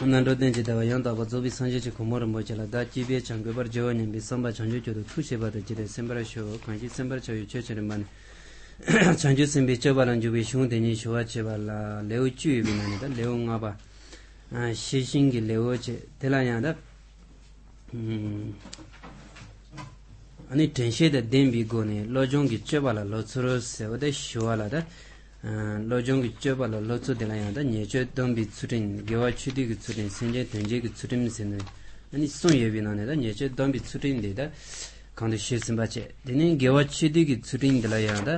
Nando denji dawa yanda ba zobi sanje chi komoro mojala da jibe changbe bar jawani bi samba chanju jodo tushe ba da jide sembara sho kanji sembara chayu chechene man chanju sembe chobalan jubi shung deni showa cheba la leo chu binani da leo ngaba shishingi leo che telaya da ani tenshe da denbi gone lojongi chobala lotsuro se ode shoala da lojongi chobala lotso delaya da nyeche dombi tsurin gewa chudi gi tsurin senje tenje gi tsurim sene ani son yebinane da nyeche dombi tsurin de da kandu shesin bache deni gewa chudi gi tsurin delaya da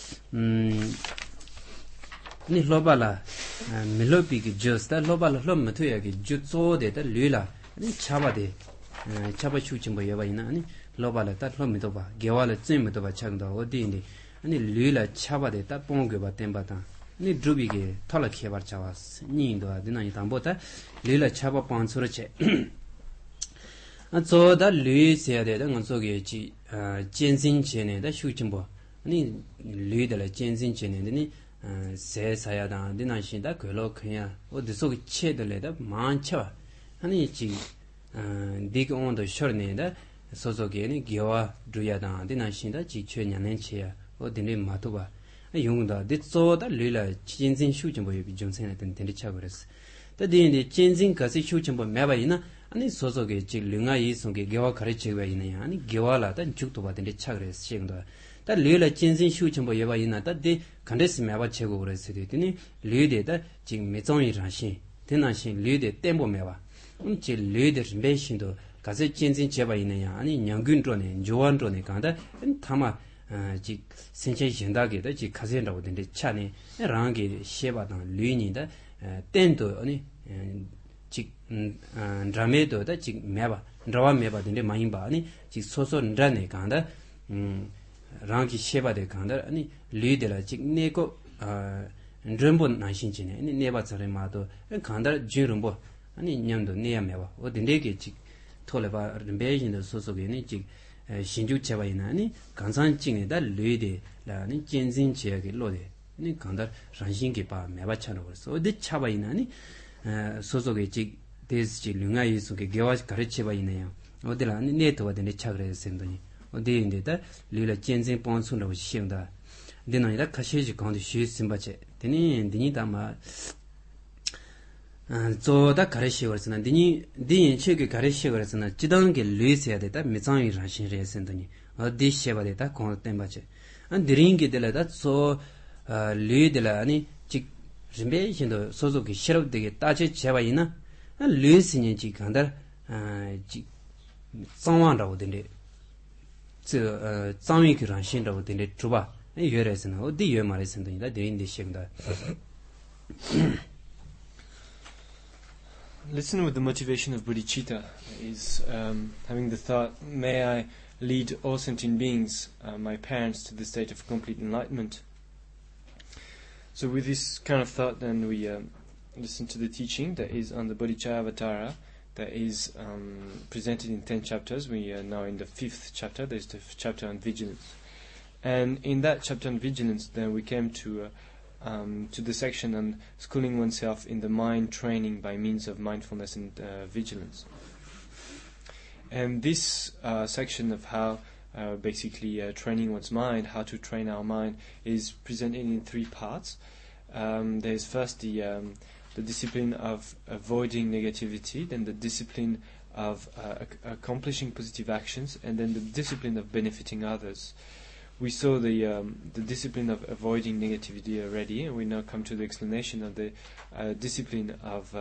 ni lobala melopi gi jos da lobala lom matuya gi jutso de da lula ani chaba de chaba chuchimbo yeba ina ani lobala da lom mitoba gewala tsim mitoba changda odinde 아니 류라 차바데다 뽕게바 템바다 니 드루비게 털라 케바르 차와스 니인도 아드나니 담보다 류라 차바 뽕소르체 저다 류세야데다 응소게지 젠신체네다 슈침보 아니 류들라 젠신체네니 세사야다 디나신다 괴로 그냥 어디서 체들레다 많죠 아니 지 디게 온도 셔네다 소소게니 기와 드야다 디나신다 지 최년년체야 어디네 마토바 용다 ditsoda lila 진진 슈진보 예비 정생했던 된리차 그랬어. 더디인데 진진 가시 슈진보 매바이나 아니 소소게 지 링아이 송게 개와 가르치고 있네. 아니 개와라다 죽도 받은데 차 그랬어. 시행도. 다 lila 진진 슈진보 예바이나 다디 간데스 매바 채고 그랬어. 되더니 르데다 지금 매종이라신 대나신 르데 템보 매바. 지 르데 매신도 가시 진진 제바 있네야. 아니 냥근존에 조완존에 간다. 타마 지 생체 현다게도 지 가세라고 된데 차네 랑게 셰바당 류니다 땐도 아니 지 드라메도다 지 매바 드라와 매바된데 마임바 아니 지 소소 드라네 간다 랑기 셰바데 간다 아니 류데라 지 네고 드럼본 나신지네 아니 네바처럼 마도 간다 지름보 아니 냠도 네야 매바 어딘데게 지 톨레바 르베진도 소소게니 지 신주 제바이나니 간산증에다 뢰데라니 젠진 지역에 로데 니 간다 ran신게 바 매바차노 그래서 어디 차바이나니 소속에 지 데스지 릉아이 속에 개와 가르치바이네요 어디라니 네트워드 네 차그레 센더니 어디인데다 류라 젠진 본순로 시행다 데나이다 카시지 간디 시심바체 데니 디니다마 저다 가르치거스나 디니 책에 가르치거스나 지단게 르이스야 되다 미장이 라신레 센더니 어디 셰바데다 콘템바체 안 드링게 될다 소 르이들라니 지 림베신도 소소기 싫어되게 따지 제바이나 르이스니 지 간다 지 상완라고 된데 저 장위기 라신라고 된데 주바 여래서는 어디 여 말에 센더니다 드인데 시행다 Listen with the motivation of bodhicitta is having the thought, may I lead all sentient beings, my parents, to the state of complete enlightenment. So with this kind of thought, then we listen to the teaching that is on the Bodhicattva that is presented in 10 chapters. We are now in the 5th chapter. There's the chapter on vigilance. And in that chapter on vigilance, then we came to the section on schooling oneself in the mind training by means of mindfulness and vigilance. And this section of how basically training one's mind, how to train our mind, is presented in 3 parts. There's first the discipline of avoiding negativity, then the discipline of accomplishing positive actions, and then the discipline of benefiting others. We saw the discipline of avoiding negativity already, and we now come to the explanation of the discipline of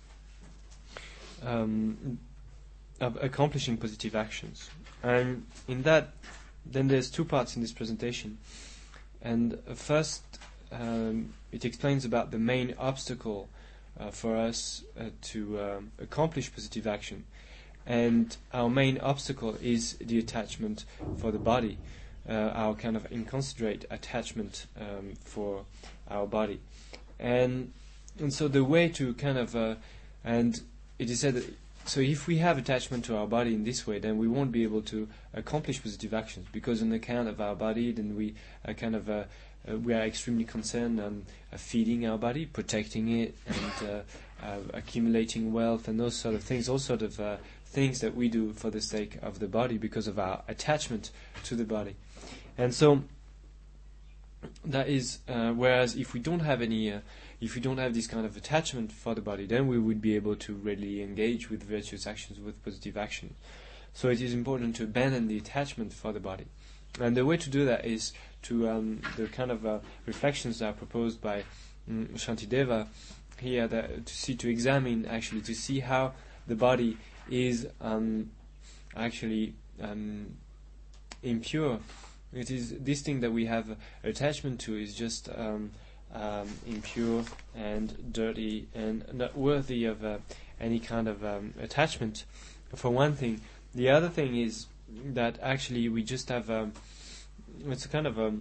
accomplishing positive actions. And in that, then there's 2 parts in this presentation. And first, it explains about the main obstacle for us to accomplish positive action. And our main obstacle is the attachment for the body. Our kind of inconsiderate attachment for our body, and so the way to kind of and it is said that so if we have attachment to our body in this way, then we won't be able to accomplish positive actions, because on account of our body, then we we are extremely concerned on feeding our body, protecting it, and accumulating wealth and those sort of things, all sort of things that we do for the sake of the body because of our attachment to the body. And so that is whereas if we don't have this kind of attachment for the body, then we would be able to really engage with virtuous actions, with positive action. So it is important to abandon the attachment for the body. And the way to do that is to the kind of reflections that are proposed by Shantideva here, to examine, actually, to see how the body is actually impure. It is this thing that we have attachment to is just impure and dirty and not worthy of any kind of attachment, for one thing. The other thing is that actually we just have it's a kind of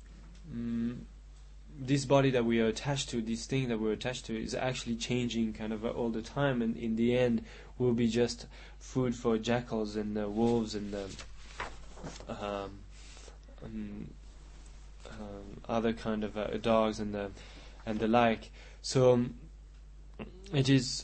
this body that we are attached to, this thing that we're attached to, is actually changing kind of all the time, and in the end will be just food for jackals and wolves and other kind of dogs and the like. So it is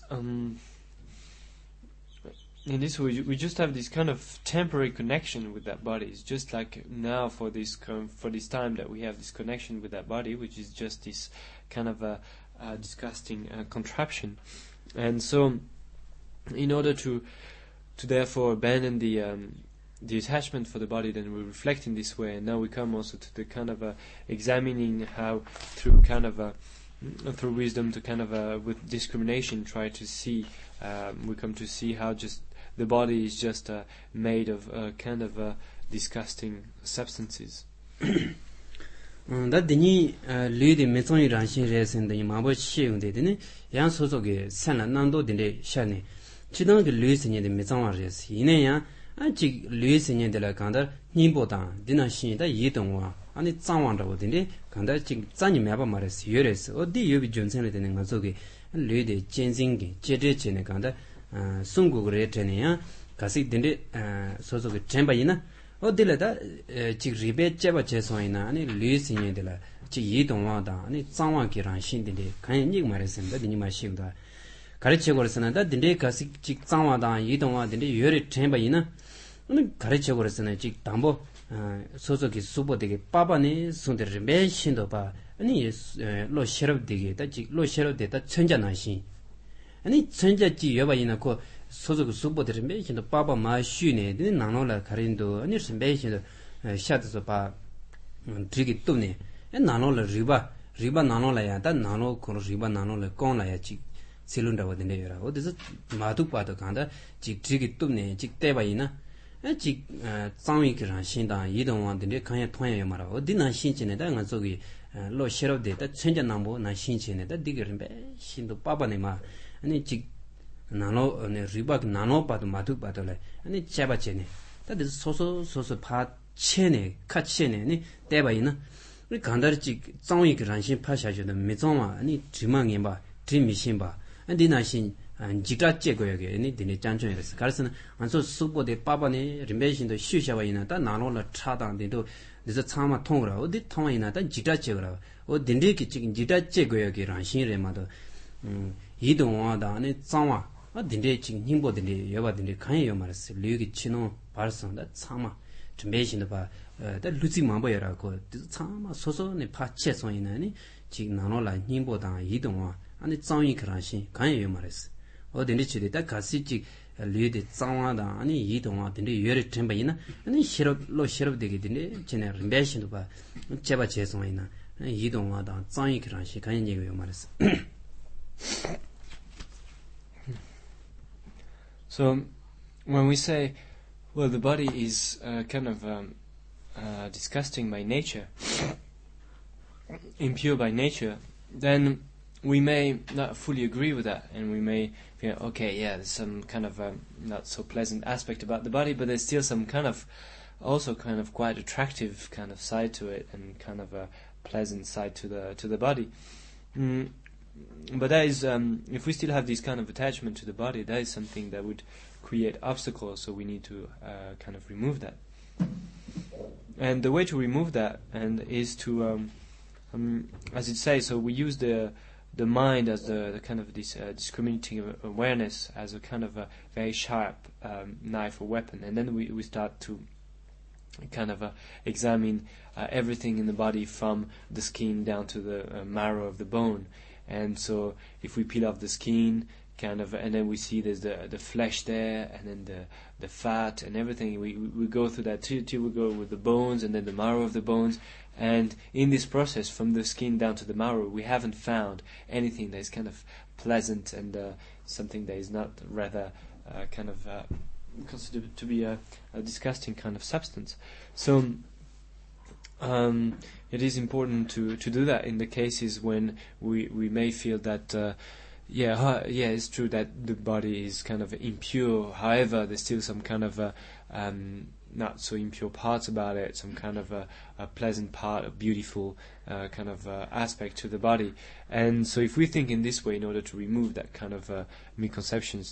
in this way we just have this kind of temporary connection with that body. It's just like now for this time that we have this connection with that body, which is just this kind of a disgusting contraption. And so in order to therefore abandon the attachment for the body, then we reflect in this way, and now we come also to the kind of examining how through kind of through wisdom to kind of with discrimination try to see we come to see how just the body is just made of kind of disgusting substances. That dini lüdi mezongi ranshin resen de mabo chiung de dini yang soso ge sanla nando de shane chidang ge lüi senye de mezong res ine ya chi lüi senye de la kandar nimbo da dina shin da yi dong wa ani zangwang da de kandar chi zani meba mares yures o di yobi jonsen de nga so ge lüi de jensing ge jeje chene kandar sungu ge tene ya kasi de soso ge temba ina 어딜에다 지 리베 제바 제소이나 아니 류신이들라 지 이동와다 아니 장와기란 신들이 간이 말했습니다. 니 마시다. 가르쳐 버렸으나다 딘데 가시 지 장와다 이동와든데 요리 템바이나 아니 가르쳐 버렸으나 지 담보 소소기 수보되게 빠바니 손들을 매신도 봐. 아니 로 셔럽되게 다지 로 셔럽되다 천자나신. 아니 천자지 여바이나 고 소소그 수보들이 매신도 빠바 마슈네 데 나노라 가린도 아니 매신도 샤드서 봐 드리기 또네 나노라 리바 나노라야 다 나노 코 리바 나노라 콘라야 지 실룬다고 된대요라 어디서 마두 봐도 간다 지 드리기 또네 지 때바이나 지 장위기란 신다 이동왕들이 간에 통해요 말아 어디나 신진에다 가 저기 로 셔럽데다 천자나모 나 신진에다 디게르 매신도 빠바네마 아니 지 나노 네 리박 나노 바도 마두 바도래 아니 잡아체네 다들 소소 파 체네 카체네 니 대바이나 우리 간다르지 장위 그 란신 파샤주는 메종마 아니 지망이 봐 드미신 봐 안디나신 지가 제거여게 니 디네 짠촌이랬어 가르스는 안소 수보데 빠바네 림베신도 쉬샤바이나 다 나노라 차당데도 그래서 참마 통으로 어디 통이나 다 지가 제거라 어 딘디기 지금 지가 제거여게 란신레마도 이동와다 아니 장와 딘데 지금 힘보든데 여바든데 간이요 말았어. 류기 치노 발성다 참아 준비신도 봐. 다 루지 마보여라고 참아 소소네 파체송이나니 지금 나노라 힘보다 이동와 아니 장이 그란신 간이요 말았어. 어딘데 지리다 가시지 류데 장와다 아니 이동와 딘데 여리 템바이나 아니 시럽로 시럽되게 딘데 제네 림베신도 봐. 제바 제송이나 이동와다 장이 그란신 간이요 말았어. So, when we say, well, the body is kind of disgusting by nature, impure by nature, then we may not fully agree with that, and we may feel, okay, yeah, there's some kind of not so pleasant aspect about the body, but there's still some kind of, also kind of quite attractive kind of side to it, and kind of a pleasant side to the body. But that is, if we still have this kind of attachment to the body, that is something that would create obstacles, so we need to kind of remove that. And the way to remove that is to, as it says, so we use the the mind as the kind of this discriminating awareness as a kind of a very sharp knife or weapon, and then we start to kind of examine everything in the body from the skin down to the marrow of the bone. And so if we peel off the skin, kind of, and then we see there's the flesh there, and then the fat and everything. We go through that till we go with the bones and then the marrow of the bones. And in this process, from the skin down to the marrow, we haven't found anything that is kind of pleasant and something that is not rather kind of considered to be a disgusting kind of substance. So it is important to do that in the cases when we may feel that it's true that the body is kind of impure. However, there's still some kind of not so impure parts about it, some kind of a pleasant part, a beautiful kind of aspect to the body. And so if we think in this way in order to remove that kind of misconception,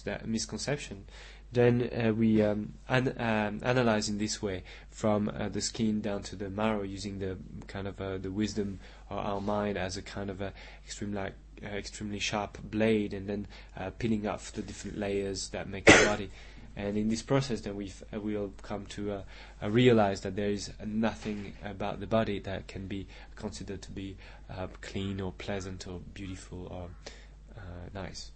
then we analyze in this way from the skin down to the marrow, using the kind of the wisdom of our mind as a kind of extremely sharp blade, and then peeling off the different layers that make the body. And in this process, then we'll come to realize that there is nothing about the body that can be considered to be clean or pleasant or beautiful or nice.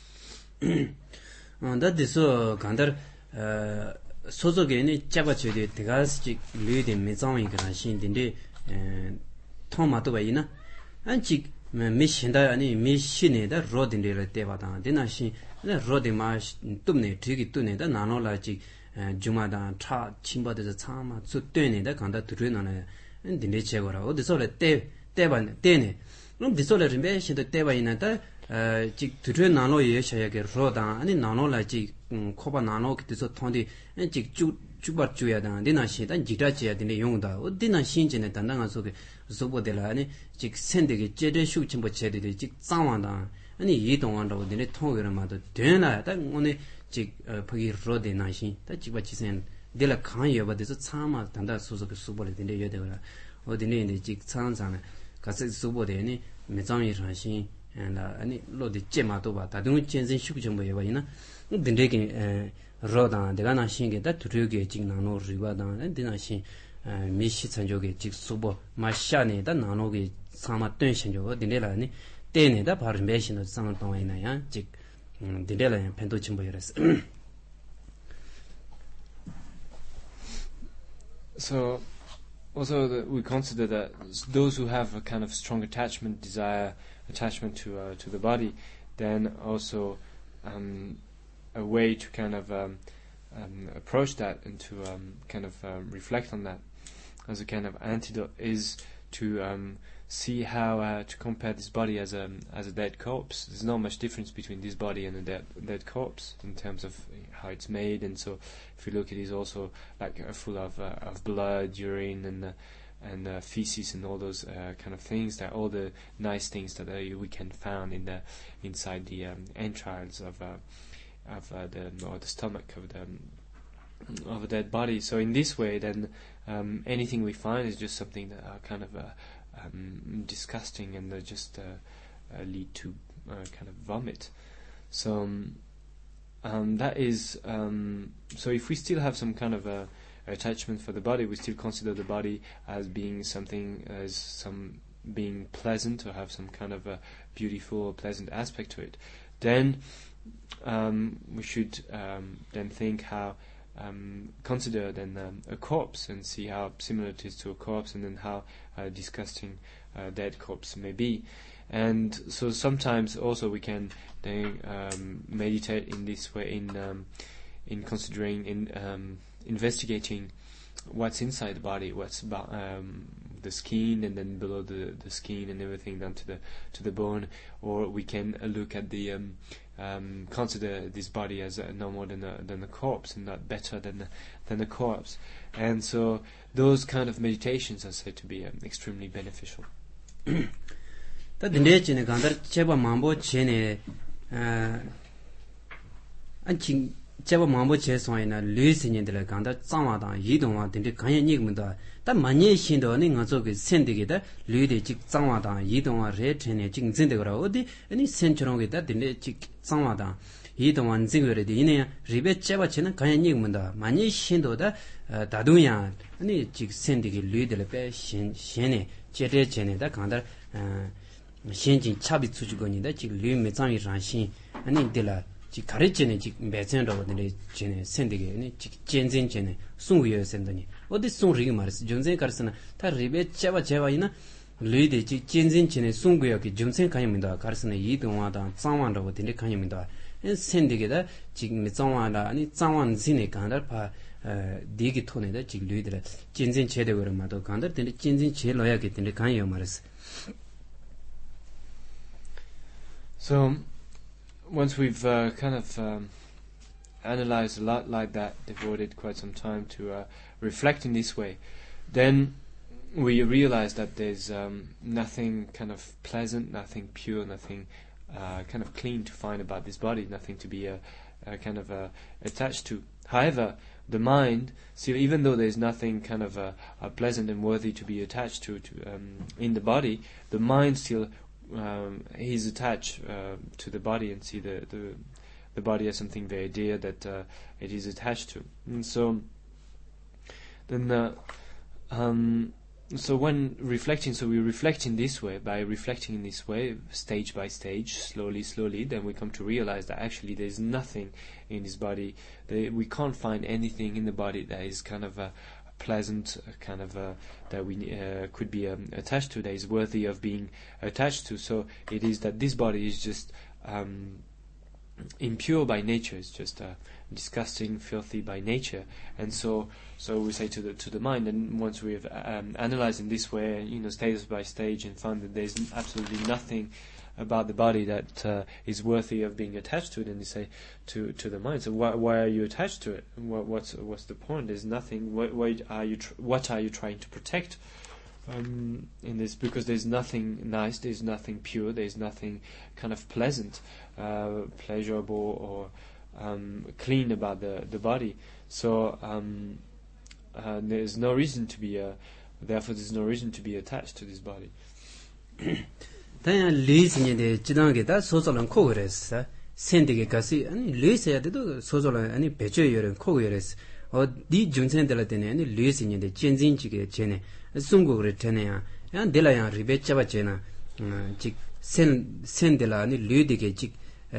That is so kind 소속에 있는 잡아줘야 대가스직 류의 매장이 그런 신인데 토마토 바이나 안직 미신다 아니 미신에다 로딘데를 때바다 되나시 로디마 뜸네 되게 뚜네다 나노라직 주마다 차 침바데서 차마 ጹ되네다 간다 들으나네 인데 제거라 어디서래 때반 때네 그럼 디솔레 메신도 때바이나다 직 들으 나노 예셔야게 로다 아니 나노라직 코바 나노 그때서 통디 직 주바 주야다 되나시다 지라지야 되네 용다 어디나 신진에 단단한 속에 소보데라 아니 직 센데게 제대 슈침보 제대데 직 짱완다 아니 이동한다고 되네 통으로마도 되나다 오늘 직 거기 로데나시 다 지바 지센 데라 칸여바데서 차마 단다 소소게 수보레 되네 여데라 어디네 이제 직 차한잖아 가서 수보데니 매장이 하신 아니 로데 제마도 봐 다들 전선 슈침보 예바이나 근데게 로다 내가 나신게 다 두르게 직 나노 리바다 데나시 미시 천조게 직 수보 마샤네다 나노게 사마 뜬신조 데네라니 때네다 바로 메신의 상을 동안이나야 즉 데레라 펜도 침보여스. So also we consider that those who have a kind of strong attachment to the body, then also a way to kind of approach that and to kind of reflect on that as a kind of antidote is to see how to compare this body as a dead corpse. There's not much difference between this body and a dead corpse in terms of how it's made, and so if you look, it is also like full of blood, urine, and feces, and all those kind of things. That all the nice things that we can find inside the entrails of the stomach of a dead body. So in this way, then anything we find is just something that are kind of disgusting and just lead to kind of vomit. So that is so if we still have some kind of attachment for the body, we still consider the body as being something, as some being pleasant or have some kind of a beautiful or pleasant aspect to it, then we should then think how consider then a corpse and see how similar it is to a corpse, and then how disgusting dead corpse may be. And so sometimes also we can then meditate in this way in considering, in investigating what's inside the body, what's about the skin, and then below the skin and everything down to the bone. Or we can look at the consider this body as no more than a corpse, and not better than a corpse. And so those kind of meditations are said to be extremely beneficial. 간다 제바 만보 전에 안칭 제가 마음을 제소이나 류신인들 간다 짱와다 이동와 된데 간에 니금다 다 많이 신도는 가족이 센데게다 류데 직 짱와다 이동와 레트네 징진데거라 어디 아니 센처럼게다 된데 직 짱와다 이동wan zingwere di ine ribe cheba chena kanya nyigmunda mani shindo da dadunya ani jik sendigi luidele pe shene chete chene da kandar shenjin chabi tsujugoni da jik lui mezangi ranshin ani dila jik kare chene jik mbezen rawa dine chene sendigi ani jik jenzen chene sunguyo sendani odi sung rigi maris junzen karsana ta ribe cheba ina luide jik jenzen chene sunguyo ki junzen kanya minda karsana idongwa da zangwan rawa dine kanya minda sendigeda 지금 정화라 아니 정환 진에 간다 파 디기 톤에다 지금 류이들 진진 제대로 말도 간다 근데 진진 제로야게 근데 간요 말았어. So once we've kind of analyzed a lot like that, devoted quite some time to reflect in this way, then we realize that there's nothing kind of pleasant, nothing pure, nothing kind of clean to find about this body, nothing to be kind of attached to. However, the mind, still, even though there's nothing kind of pleasant and worthy to be attached to in the body, the mind still is attached to the body and see the body as something very dear that it is attached to. And so then so when reflecting, so we reflect in this way, by reflecting in this way, stage by stage, slowly, then we come to realize that actually there's nothing in this body, we can't find anything in the body that is kind of pleasant, kind of that we could be attached to, that is worthy of being attached to. So it is that this body is just impure by nature, it's just disgusting, filthy by nature, and so we say to the mind, and once we have analyzed in this way, stage by stage, and found that there's absolutely nothing about the body that is worthy of being attached to it, and they say to the mind, so why are you attached to it? What's the point? There's nothing. What are you trying to protect in this? Because there's nothing nice, there's nothing pure, there's nothing kind of pleasant, pleasurable, or clean about the body. So there's no reason to be therefore there's no reason to be attached to this body. 다야 리스니데 지당게다 소소런 코그레스 센데게 가시 아니 리스야데도 소소런 아니 배저여는 코그레스 어디 준센들 때네 아니 리스니데 젠진지게 제네 중국으로 되네야 야 델라야 리베차바제나 직 센델라 아니 리디게 직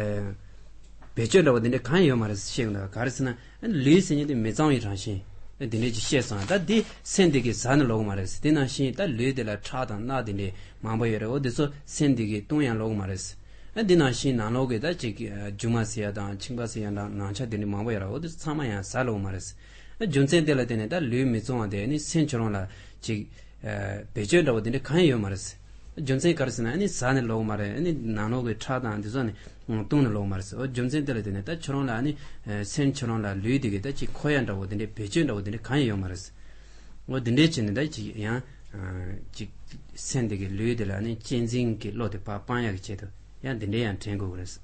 배저라고 되네 간요 말스 시행다 가르스나 리스니데 매장이 장신 dine ji shesan da di sendege san lo mares dina shin da le de la cha da na dine mambo yere o de so sendege tongyan lo mares dina shin na lo ge da ji juma sia da chingba sia da na cha dine mambo yere o de sama ya sa lo mares junsen de la dine da le me zong de ni sen chron la ji beje lo dine kan yo mares junsen karsna ni san lo mare ni na no ge cha da de so ni 똥을 너무 말했어. 점선들 때는 다 저런 아니 센처럼라 류디게 지 코얀다고 되는데 배전다고 되는데 간요 말했어. 근데 진짜 야 지 센데게 류들 아니 진진게 로데 파파야게 제도 야 근데 야 된거 그랬어.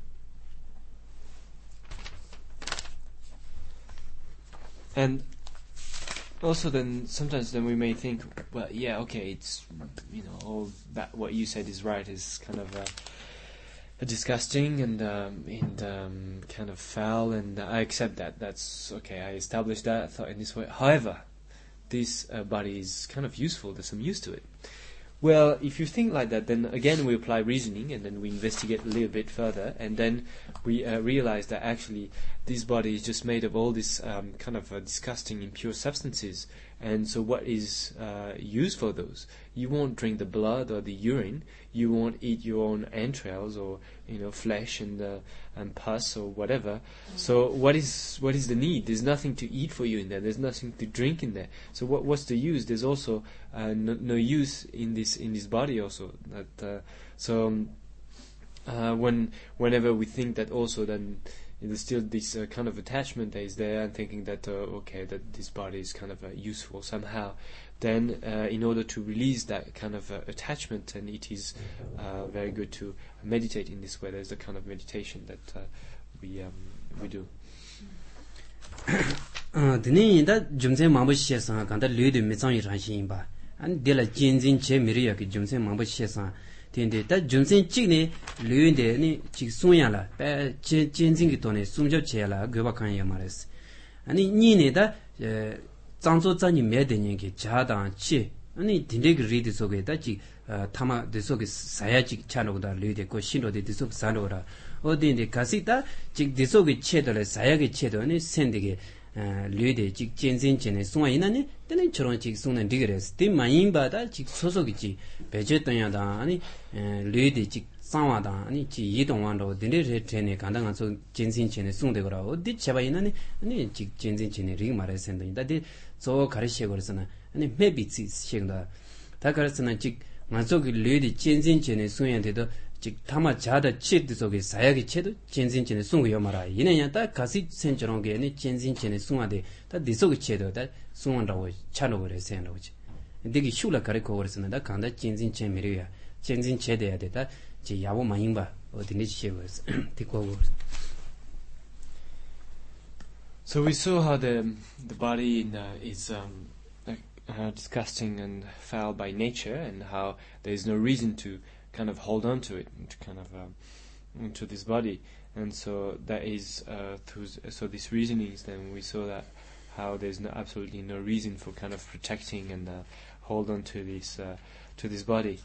And also then sometimes then we may think, well, yeah, okay, it's all that what you said is right, is kind of disgusting and kind of foul, and I accept that. That's okay. I established that thought in this way. However, this body is kind of useful. There's some use to it. Well, if you think like that, then again we apply reasoning, and then we investigate a little bit further, and then we realize that actually this body is just made of all this kind of disgusting, impure substances. And so what is used for those? You won't drink the blood or the urine. You won't eat your own entrails or flesh and pus or whatever. So what is the need? There's nothing to eat for you in there. There's nothing to drink in there. So what's the use? There's also no use in this body also. Whenever we think that also, then there's still this kind of attachment that is there, and thinking that that this body is kind of useful somehow, then in order to release that kind of attachment, and it is very good to meditate in this way. There's a kind of meditation that we do. 드니 다 좀세 마부시에서 간다 류드 미장이 ran신바 안 데라 진진 제 미리야기 좀세 마부시에서 텐데 다 좀세 찍네 류인데니 직 송야라 배 진진기 돈에 숨접 제라 그바칸 야마레스 아니 니네다 장조자니 매되니게 자당치 아니 딘데기 리드 속에다 직 타마 데속에 사야직 차노다 류데고 신로데 데속 산로라 어디인데 가시다 직 데속에 체도래 사야게 체도니 센데게 류데 직 진진진에 송아 이나니 때는 저런 직 송는 디그레스 디 마인바다 직 소속이지 배제떠야다 아니 류데 직 상와다 아니 지 이동완도 딘데 트레네 간당한서 진진진에 송되거라 어디 제바 이나니 아니 직 진진진에 리 말했는데 디 저 가르치고 그랬으나 아니 매비지 시행다 다 그랬으나 직 만족이 류데 진진진에 송연데도 직 타마 자다 치드 속에 사야기 치도 진진진에 송고요 말아 이내야 다 가시 센처럼 게니 진진진에 송아데 다 디속에 치도 다 송한다고 차로 그래서 한다고지 되게 슈라 가르고 그랬으나 다 간다 진진진 미리야 진진 제대야 되다 지 야보 마인바 어디니 시에서 듣고 So we saw how the body is disgusting and foul by nature, and how there is no reason to kind of hold on to it, to kind of to this body, and so that is so these reasonings. Then we saw that how there's absolutely no reason for kind of protecting and hold on to this body.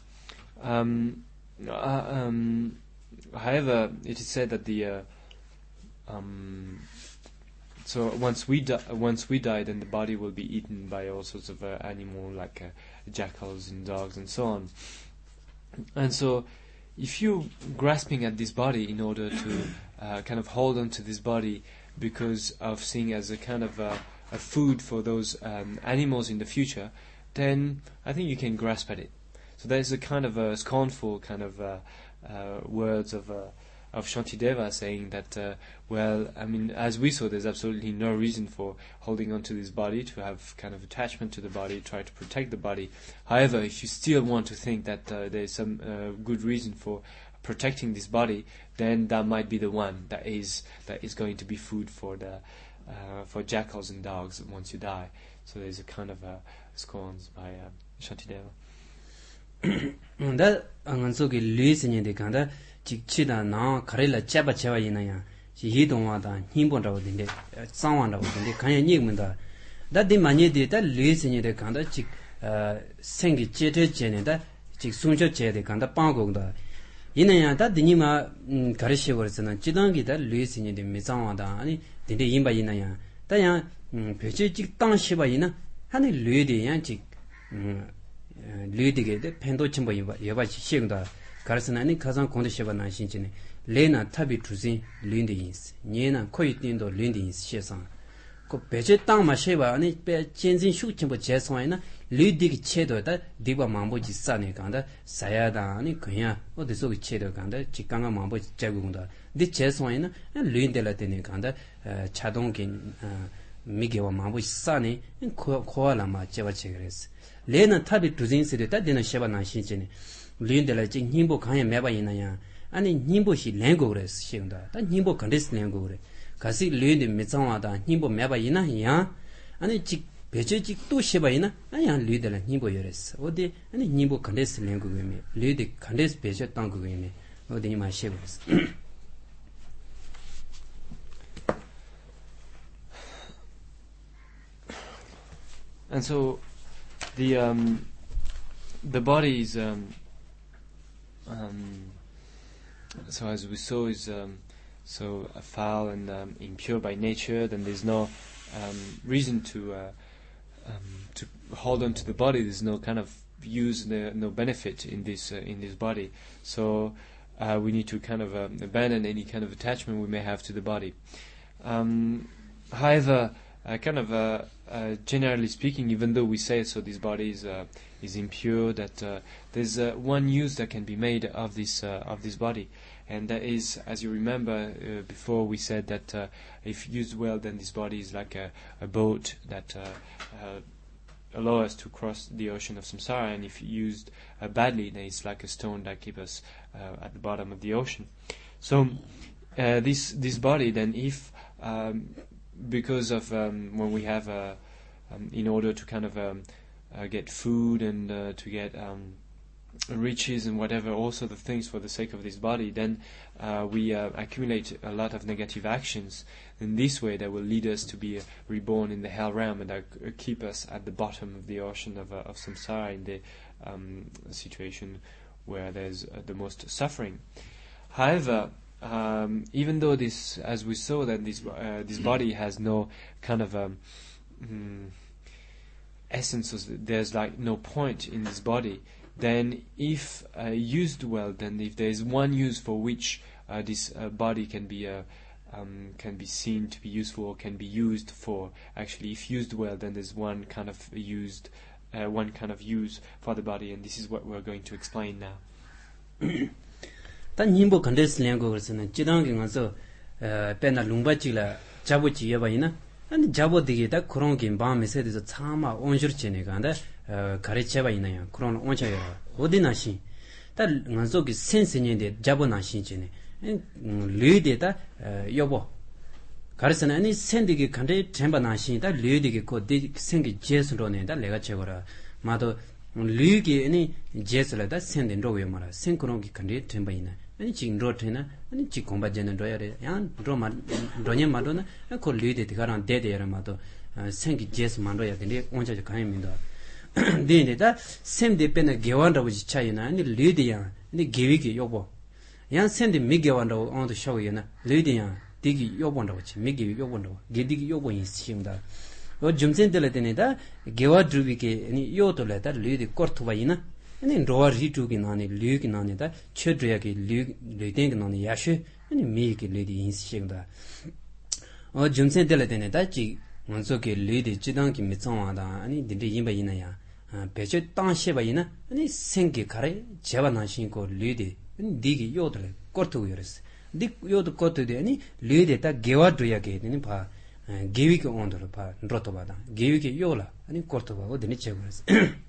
However, it is said that so once we die, then the body will be eaten by all sorts of animal like jackals and dogs and so on. And so, if you're grasping at this body in order to kind of hold on to this body because of seeing as a kind of a food for those animals in the future, then I think you can grasp at it. So there's a kind of a scornful kind of words of Shantideva saying that, well, I mean, as we saw, there's absolutely no reason for holding on to this body, to have kind of attachment to the body, try to protect the body. However, if you still want to think that there's some good reason for protecting this body, then that might be the one that is going to be food for jackals and dogs once you die. So there's a kind of scorns by Shantideva. that angansoki listening de kanda 직치다 나 가래라 잡아 잡아 이나야 이동하다 힘본다고 된데 상wan다고 된데 그냥 얘기문다 다디 많이들 다 리스니데 간다 직 생기 제대제네다 직 순저 제대 간다 빵고다 이나야 다 니마 가르치고 그랬잖아 지단기다 리스니데 미상하다 아니 된데 임바 이나야 다야 배치 직 땅시바 이나 하는 류디야 직 류디게데 펜도 침보 여바 시행다 가르스나니 가장 공대시바 나신지네 레나 타비 주진 린디인스 니나 코이틴도 린디인스 시상 그 배제 땅 마셔봐 아니 배 진진 슈침보 제송이나 류디기 체도다 디바 망보지 싸네 간다 사야다 아니 그냥 어디서 그 체도 간다 직강가 망보지 제공다 네 제송이나 류인데라 되네 간다 자동긴 미게와 망보지 싸네 코알라마 제바 체그레스 레나 타비 주진스르다 되는 시바 나신지네 린데라 진 힘보 강에 매바 있나야 아니 힘보시 랭고그레스 시응다 단 힘보 컨디스 랭고그레 가시 린데 미장와다 힘보 매바 있나야 아니 직 배제직 또 시바 있나 아니 한 린데라 힘보 여레스 어디 아니 힘보 컨디스 랭고그메 린데 컨디스 배제 땅고그메 어디 마시고스 And so the body is so as we saw is so foul and impure by nature. Then there's no reason to hold on to the body. There's no kind of use, no benefit in this body. So we need to kind of abandon any kind of attachment we may have to the body. However, generally speaking, even though we say so, this body is impure. That there's one use that can be made of this body, and that is, as you remember before, we said that if used well, then this body is like a boat that allow us to cross the ocean of samsara, and if used badly, then it's like a stone that keeps us at the bottom of the ocean. So this body, then if because of when we have in order to kind of get food and to get riches and whatever, all sort of things for the sake of this body, then we accumulate a lot of negative actions. In this way, that will lead us to be reborn in the hell realm, and keep us at the bottom of the ocean of samsara, in the situation where there's the most suffering. However, even though this, as we saw, that this body has no kind of essence, there's like no point in this body, then if used well, then if there is one use for which this body can be seen to be useful, or can be used for, actually, if used well, then there's one kind of use for the body, and this is what we're going to explain now. 다 님보 컨데스 랭고스는 지당게 가서 배나 룽바지라 잡으지 여바이나 아니 잡어되게 다 그런 게 마음에 세대서 참아 온셔치네가 안데 가르쳐바이나요 그런 온셔요 어디나시 다 가서기 센스니데 잡어나시지네 르데다 여보 가르서는 아니 센디게 간데 템바나시다 르데게 코디 생기 제스로네다 내가 제거라 마도 르게 아니 제스라다 센데 로요 말아 생크론기 간데 템바이나 아니 지금 로트나 아니 지 공부하는 로야래 야 로마 로냐 마도나 그 르데 가랑 데데야 마도 생기 제스 만로야 근데 온자지 가임인다 데데다 셈데 페나 게완다고 지차이나 아니 르데야 아니 게위게 여보 야 센데 미게완다고 온도 쇼이나 르데야 디기 여본다고 지 미게 여본다고 게디기 여본이 심다 어 좀센들레데네다 게와 드루비게 아니 요돌레다 르데 코르투바이나 아니 로아 리투기 나니 르기 나니다 쳇드야게 르데게 나니 야슈 아니 미게 르디 인시심다 어 좀센들레데네다 지 먼저게 르디 지당기 미청와다 아니 딘데 임바이나야 배제 땅시바이나 아니 생기 가래 제바나신고 르디 디기 요돌레 코르투요레스 디 요도 코르투데 아니 르데다 게와드야게 되니 봐 게위게 온도로 봐 로토바다 게위게 요라 아니 코르투바 어디니 제고레스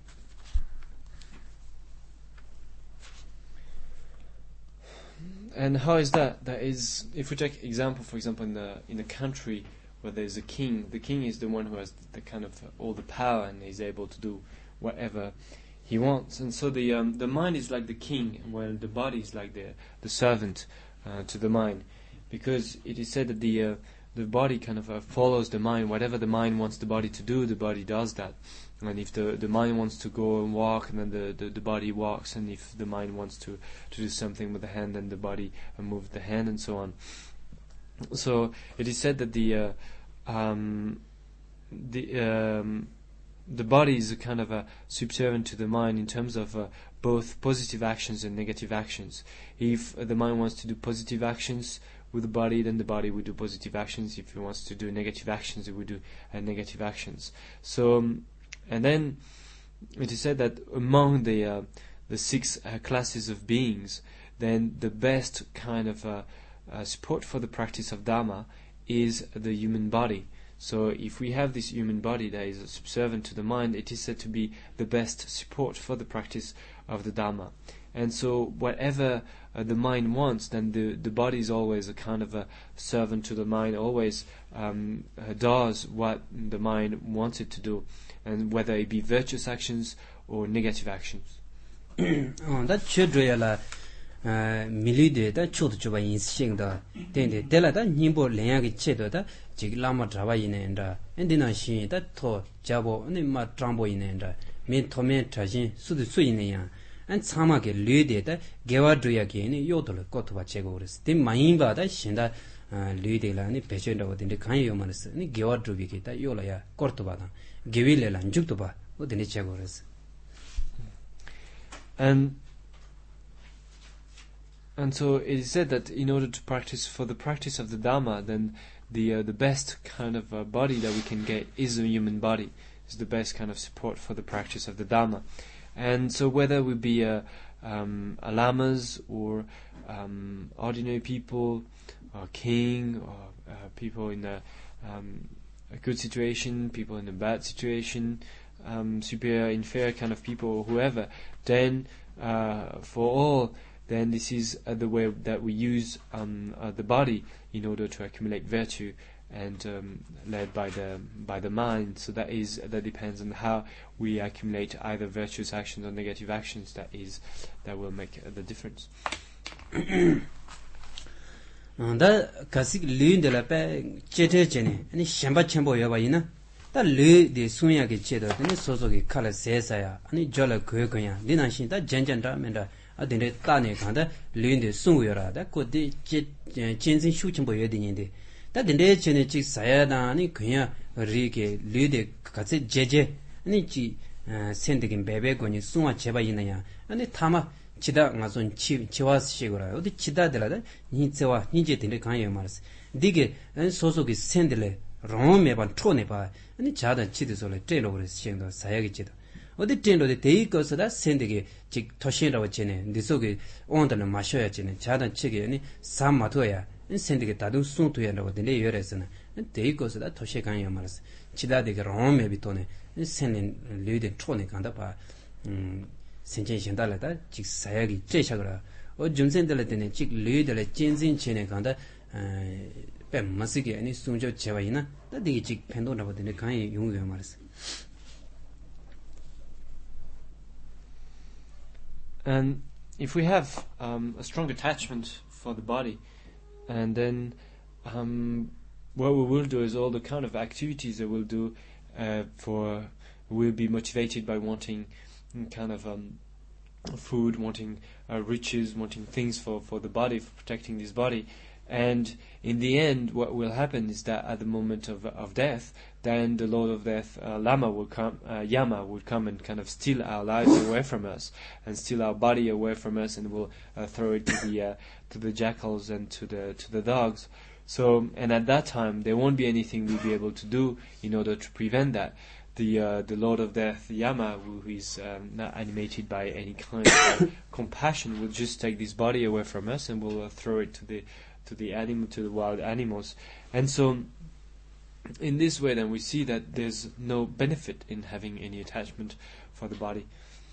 And how is that? That is, if we take example, for example, in a country where there's a king, the king is the one who has the kind of all the power and is able to do whatever he wants. And so the mind is like the king, while the body is like the servant to the mind, because it is said that the body kind of follows the mind. Whatever the mind wants the body to do, the body does that. And if the mind wants to go and walk, then the body walks. And if the mind wants to do something with the hand, then the body moves the hand, and so on. So it is said that the body is a kind of a subservient to the mind in terms of both positive actions and negative actions. If the mind wants to do positive actions with the body, then the body will do positive actions. If it wants to do negative actions, it will do negative actions. So, and then it is said that among the six classes of beings, then the best kind of support for the practice of Dharma is the human body. So if we have this human body that is subservient to the mind, it is said to be the best support for the practice of the Dharma. And so whatever the mind wants, then the body is always a kind of a servant to the mind, always does what the mind wants it to do, and whether it be virtuous actions or negative actions. That should realize milide da chod chuba insing da dende dela da nimbo lenya ge chedo da jig lama draba inenda endina shin da to jabo ne ma trambo inenda min thome thajin sudu su ineya an chama ge lede da gewa duya ge ne yodol kotba chego res de maimba da shinda lede la ni pechenda odinde kan yo manes ni gewa dubi ge da yola ya kortba da gewile lan jukto ba odinde chego res. And so it is said that in order to practice for the practice of the Dhamma, then the best kind of body that we can get is a human body. Is the best kind of support for the practice of the Dhamma. And so whether we be lamas or ordinary people, or king, or people in a good situation, people in a bad situation, superior, inferior kind of people, or whoever, then for all then this is the way that we use the body in order to accumulate virtue, and led by the mind. So that depends on how we accumulate either virtuous actions or negative actions. That will make the difference. Da kasik lün de la pe chete chene ani shamba chembo yoba ina da lü de sunya ge chedo de soso ge kala sesa ya ani jola kwe kya dina shin da janjan da menda adine ta ne khanda lün de sun yora da ko de chensin shu chembo yode nyinde da de chene chi saya da ani kya ri ge lü de katse jeje ani chi sendigin bebe go ni sunwa cheba ina ya ani tama chida ngason chiwas shigora odi chida delada ni tsewa ni je tinde kan yemaras dige sosogi sendele rome ban trone ba ani chada chidi sole trelo gore shengdo sayagi chida odi trelo de dei kosoda sendege 직 토신라고 전에 니속에 온다는 마셔야 전에 자단 책에 아니 삼마도야 sendege 다도 순도야라고 되네 열에서는 dei kosoda 토시 간 여마ras 치다데게 rome bitone sen는 류데 trone 간다 봐 senchen shendalada chik sayagi cheshagara o jumsendele tene chik lüdele jinzin chene kanda pe masige ani sunjo chewaina da digi chik pendo na bodene kan yungyo maras. And if we have a strong attachment for the body, and then what we will do is all the kind of activities that we'll do we'll be motivated by wanting kind of food, wanting riches, wanting things for the body, for protecting this body. And in the end, what will happen is that at the moment of death, then the Lord of Death, Yama would come and kind of steal our lives away from us, and steal our body away from us, and will throw it to the jackals and to the dogs. So, and at that time, there won't be anything we'll be able to do in order to prevent that. The Lord of Death, Yama, who is not animated by any kind of compassion, will just take this body away from us and will throw it to the wild animals. And so, in this way, then we see that there's no benefit in having any attachment for the body.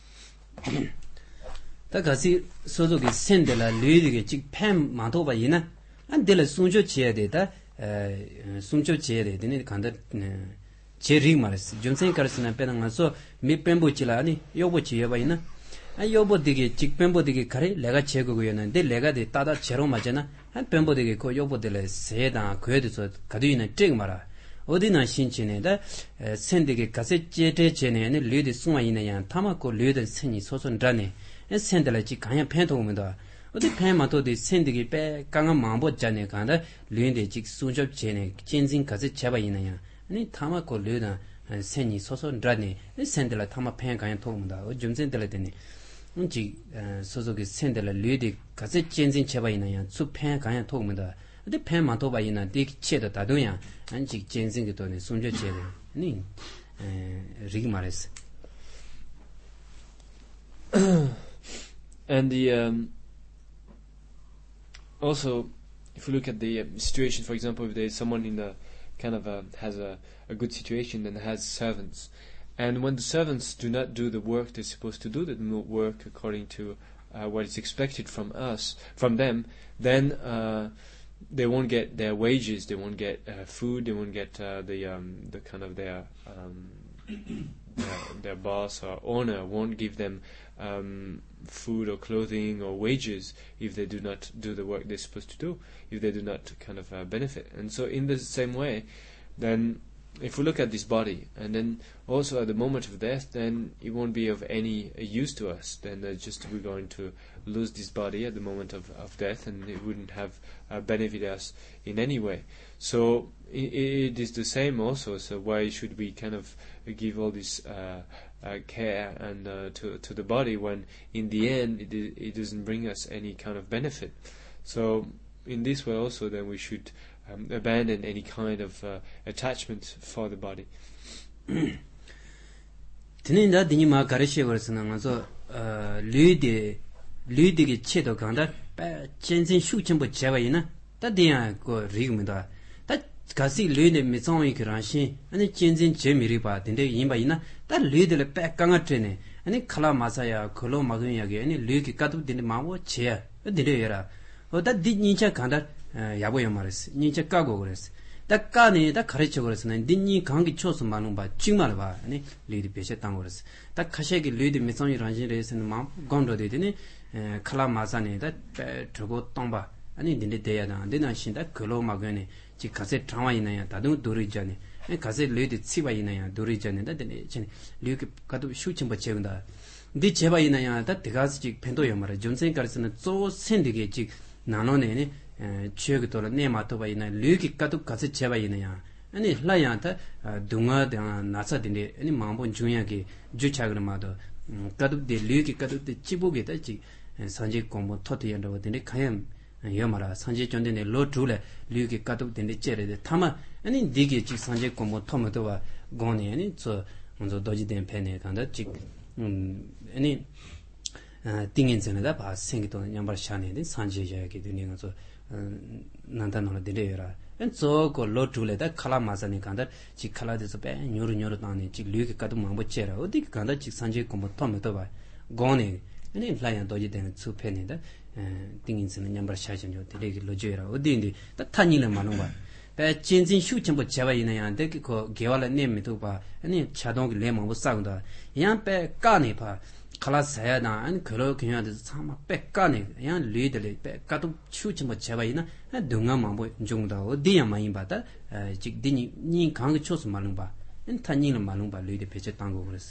Ta kasi sozo ki sendela lüdige chik pem manto ba yina an dela sunjo chiya de ta sunjo chiya de dine kanda 제리 말스 존생 가르스나 빼는 서 밑뱀보 지라니 요보 지여 봐이나 아 요보 되게 직뱀보 되게 가래 내가 제거고였는데 내가 돼 따다 제로 맞잖아 한 뱀보 되게 그 요보들에 세다 그에서 가두이는 쟁 말아 어디나 신친에다 센데게 가세 제대 제네는 르디 숨아 있느냐 타마고 르디 sen이 소선라네 센들에 지 가야 팬도면다 어디 팬마도디 센데게 빼 강한 마음보 자네 간다 르디 직 순접 제네 진진 가세 잡아 있느냐 아니 타마 콜르나 센이 소소드라니 센들라 타마 팽가야 통문다 어 좀센들라 되니 운지 소소게 센들라 르디 가세 젠진 제바 있나야 수 팽가야 통문다 근데 팽마도 바이나 디 체도 다도야 안지 젠진게 도네 순저 제레 니 리기 말했어. And also if we look at the situation, for example, if there is someone in the kind of has a good situation and has servants, and when the servants do not do the work they're supposed to do, they do not work according to what is expected from them, then they won't get their wages, they won't get food, they won't get the kind of their boss or owner won't give them food or clothing or wages if they do not do the work they're supposed to do, if they do not kind of benefit. And so in the same way, then if we look at this body, and then also at the moment of death, then it won't be of any use to us. Then we're going to lose this body at the moment of death, and it wouldn't have benefited us in any way. So it is the same also. So why should we kind of give all this care and to the body when in the end it doesn't bring us any kind of benefit? So in this way also, then we should abandon any kind of attachment for the body. 드는다 드니마 가르시에 그랬으나 가서 류디게 체도 간다 젠진 슈침부 제바이나 따디야 그 리그입니다. 다 가시 류네 미성이 그라시 아니 젠진 제미리 봐 근데 임바이나 다 류들에 빽강아 트네 아니 칼라 마사야 걸로 막은야게 아니 류기 까도 되는 마고 제 되려라 어다 디니차 간다 야보야 말했어 니차 까고 그랬어 다 까네 다 가르쳐 그랬으나 니니 강기 초스 많은 바 정말 봐 아니 리디 베셔 땅 그랬어 다 카셰기 리디 메송이 란지레스는 마 gond로 되더니 칼라 마사네 다 저거 땅바 아니 닌데 대야다 안되나 신다 걸로 막은에 지 가세 트라마 있나야 다도 도리잖니 가세 리디 치바 있나야 도리잖니 다 되네 리기 가도 슈칭 버체운다 네 제바 있나야 다 대가지 펜도 여마라 존생 가르스는 조 센디게 지 나노네네 취역이 돌아 네마토바 있나 리기 가도 가세 제바 있나야 아니 라야다 동아다 나사딘데 아니 마본 중요하게 주차그를 마도 가도 데 리기 가도 데 지보게 다지 산지 공부 토트연도 되네 가연 여마라 산지 전데네 로툴레 리기 가도 되네 제레데 타마 아니 디게 지 산지 공부 토마도와 고네 아니 저 먼저 도지된 펜에 간다 지 아니 띵인전에다 봐 생기도 양발샤네데 산지야게 되는 거서 난다노나 데레라 엔저고 로툴레다 칼라마자니 간다 지 칼라데서 빼 뇨르뇨르 다니 지 리기 가도 망보체라 어디 간다 지 산지 공부 토마도 봐 고네 아니 라이안 도지된 수페네다 띵인전에 양발샤전요 데레기 로제라 어디인데 다 타니는 많은 거 배 진진 슈침부 제가 있는데 그 개발을 내면도 봐 아니 자동 레몬부 싸운다 양배 까네 봐 칼라사야다 아니 그렇게 해야 돼서 참 빽까네 양 리들이 빽까도 슈침부 제가 있나 동아만 뭐 정도 어디야 많이 받아 직디니 니 강그 초스 말은 봐 엔타니는 말은 봐 리드 배제 땅고 그랬어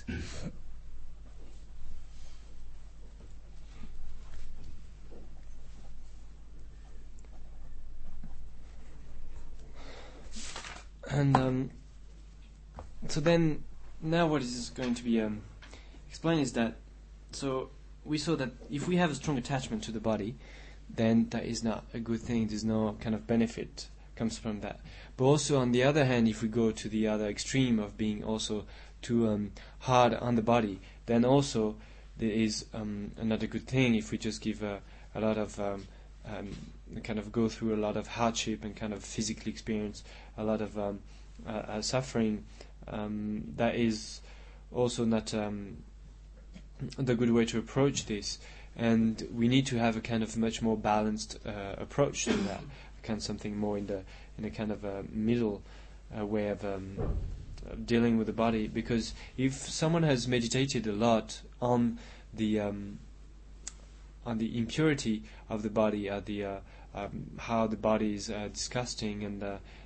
And so then, now what is going to be explained is that, so we saw that if we have a strong attachment to the body, then that is not a good thing. There's no kind of benefit comes from that. But also, on the other hand, if we go to the other extreme of being also too hard on the body, then also there is another good thing if we just give a lot of kind of go through a lot of hardship and kind of physically experience a lot of suffering. That is also not the good way to approach this, and we need to have a kind of much more balanced approach to that, kind of something more in a kind of a middle way of dealing with the body. Because if someone has meditated a lot on the impurity of the body, how the body is disgusting, and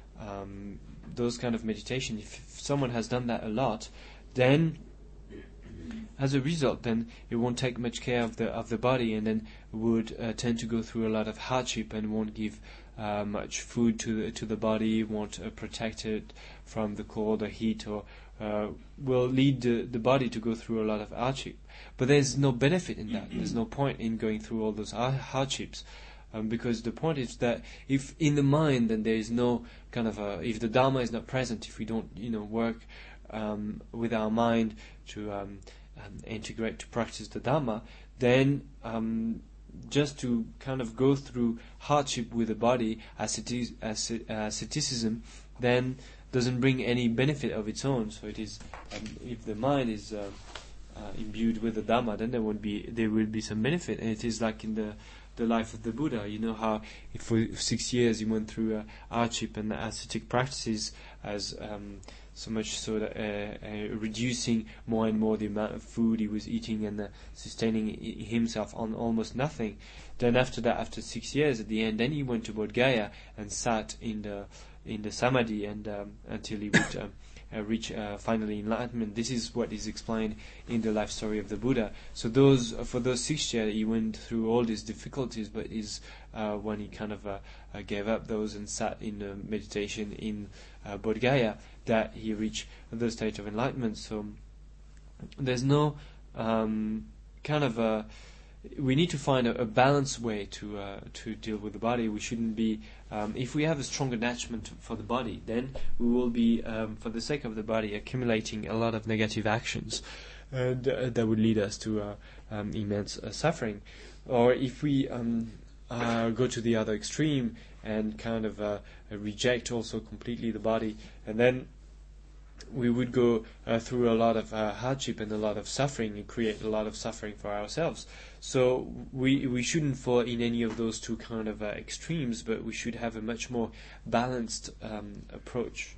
those kind of meditation, if someone has done that a lot, then as a result, then it won't take much care of the body, and then would tend to go through a lot of hardship and won't give much food to the body, won't protect it from the cold or heat, or will lead the body to go through a lot of hardship. But there's no benefit in that. There's no point in going through all those hardships, because the point is that if in the mind, then there is no kind of if the Dharma is not present, if we don't work with our mind to integrate, to practice the Dhamma, then just to kind of go through hardship with the body, asceticism, then doesn't bring any benefit of its own. So it is, if the mind is imbued with the Dhamma, then there will be some benefit. And it is like in the life of the Buddha. You know how for 6 years he went through hardship and ascetic practices, as so much so that reducing more and more the amount of food he was eating and sustaining himself on almost nothing. Then after that, after 6 years, at the end, then he went to Bodh Gaya and sat in the samadhi and until he would reach finally enlightenment. This is what is explained in the life story of the Buddha. So for those 6 years, he went through all these difficulties, but when he kind of gave up those and sat in meditation in Bodh Gaya, that he reached the state of enlightenment. So there's no kind of we need to find a balanced way to deal with the body. We shouldn't be if we have a strong attachment for the body, then we will be for the sake of the body accumulating a lot of negative actions, and that would lead us to immense suffering. Or if we go to the other extreme and kind of reject also completely the body, and then we would go through a lot of hardship and a lot of suffering and create a lot of suffering for ourselves. So we shouldn't fall in any of those two kind of extremes, but we should have a much more balanced approach.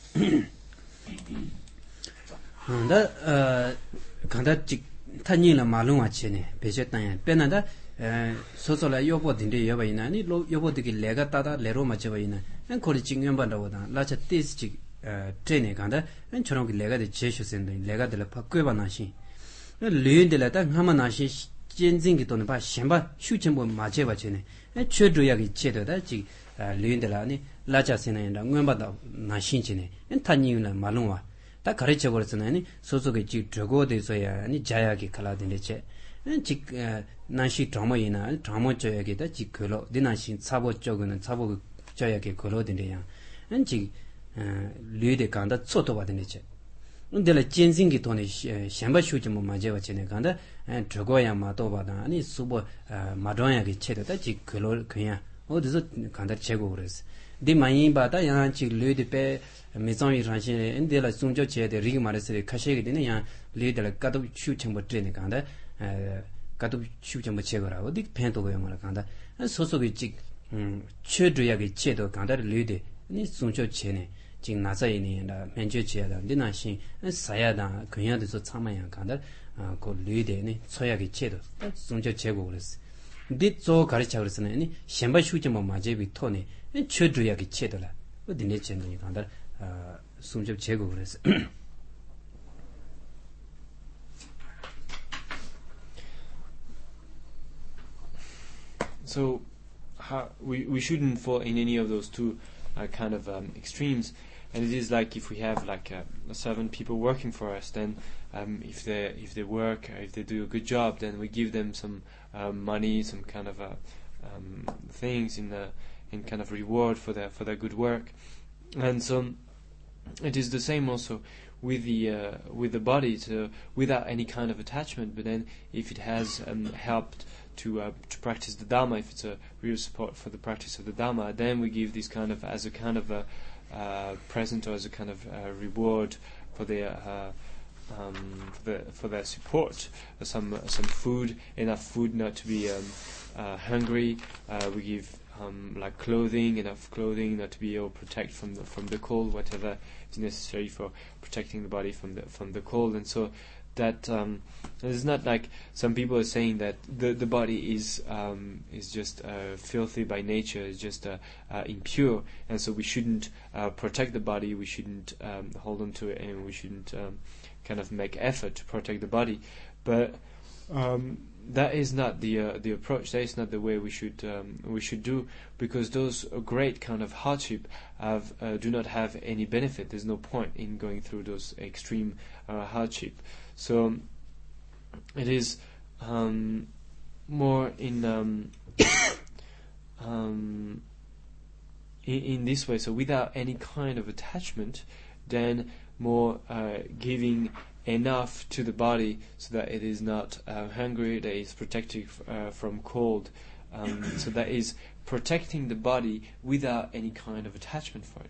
타니라 말롱아 치네 베제타야 빼나다 소소라 요보딘데 여바이나니 요보디기 레가 따다 레로 맞져바이나 엔 코리 징연반다보다 라차 티스지 트레네 간다 엔 저런기 레가데 제슈센데 레가들 바꾸바나시 르인데라다 하마나시 젠징기 돈은 바 셴바 슈첸보 맞제바체네 엔 최드야기 제도다 지 르인데라니 라차세나인다 응연바다 나신치네 엔 타니라 말롱아 다 가르쳐 버렸으니 소속의 지 저거돼서야 아니 자야기 칼라딘데체 직 나시 드라마이나 드라마 저야기다 지 걸어 디나신 사보 쪽은 사보 저야기 걸어딘데야 지 류데 간다 ጾ도 받는데체 근데 진싱기 돈이 셴바 슈지 뭐 맞아버치네 간다 저거야 마도 받아 아니 수보 마도야기 체다 지 걸어 그냥 어디서 간다 재고 그랬어 디 많이 받아 양치 류데 빼 메송이 ranshine indela sungjo che de rig mare se khashe ge ne ya le de ka do shu cheng bo tre ne kan da ka do shu cheng bo che go ra odi pen to go ya ma kan da so so ge ji che de ya ge che do kan da le de ni sungjo che ne jing na za yi ne da men je che da ni na shin sa ya da kwen ya de so cha ma ya kan da ko le de ne so ya ge che do sungjo che go 그랬어 디 zo ga ri cha 그랬어 ne shenba shu cheng bo ma je bi to ne che de ya ge che do la odi ne chen ni kan da 숨접 제거 그래서 So we shouldn't fall in any of those two kind of extremes, and it is like if we have like 7 people working for us, then if they work, if they do a good job, then we give them some money, some kind of things in kind of reward for their good work. And so it is the same also with the body, without any kind of attachment. But then, if it has helped to practice the Dharma, if it's a real support for the practice of the Dharma, then we give this kind of as a kind of a present or as a kind of reward for their support. Some food, enough food not to be hungry. We give like clothing, enough clothing not to be able to protect from the cold, whatever is necessary for protecting the body from the cold. And so that it's not like some people are saying that the body is just filthy by nature, is just impure, and so we shouldn't protect the body, we shouldn't hold on to it, and we shouldn't kind of make effort to protect the body. But that is not the approach. That is not the way we should do, because those great kind of hardship do not have any benefit. There's no point in going through those extreme hardship. So it is more in this way. So without any kind of attachment, then more giving enough to the body so that it is not hungry, that is protected from cold. So that is protecting the body without any kind of attachment for it.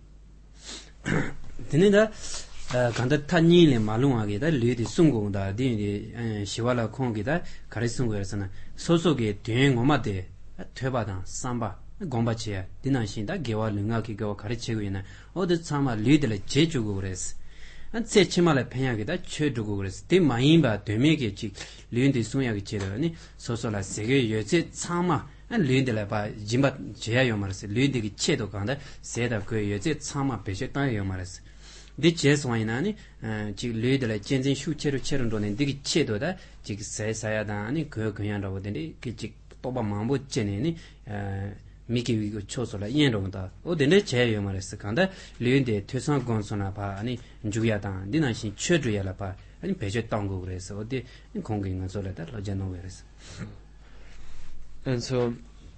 드네다 간다 타니레 말롱하게다 르디 숭고다 디니 시와라 콩게다 가리숭고에서는 소속의 대행 오마데 퇴바당 삼바 공바치야 디나신다 개와 능하게 거 가르치고 있는 어디 참아 리들의 제주고 그랬어. 안세 치마를 penya게다 최두고 그랬어. 대 마인바 되메게 지 르인데 숭야게 제더니 소소라 세계 여제 참아 르인데라 바 짐바 제야요 말았어. 르인데기 체도 간다 세다 그 여제 참아 배셨다요 말았어. 디 제스와이나니 지 르이들의 전진 슈체로 체론도는 디기 체도다 지 세사야다니 그 그냥라고 되는데 그지 또바 마음부 제네니 미기 위고 초소라 이엔로다 어데네 제요 말했어. 간다 르인데 퇴상 건소나 바 아니 주야다 니나신 최주야라 바 아니 배셨던 거 그래서 어디 공경은 소라다 로제노 그랬어. And so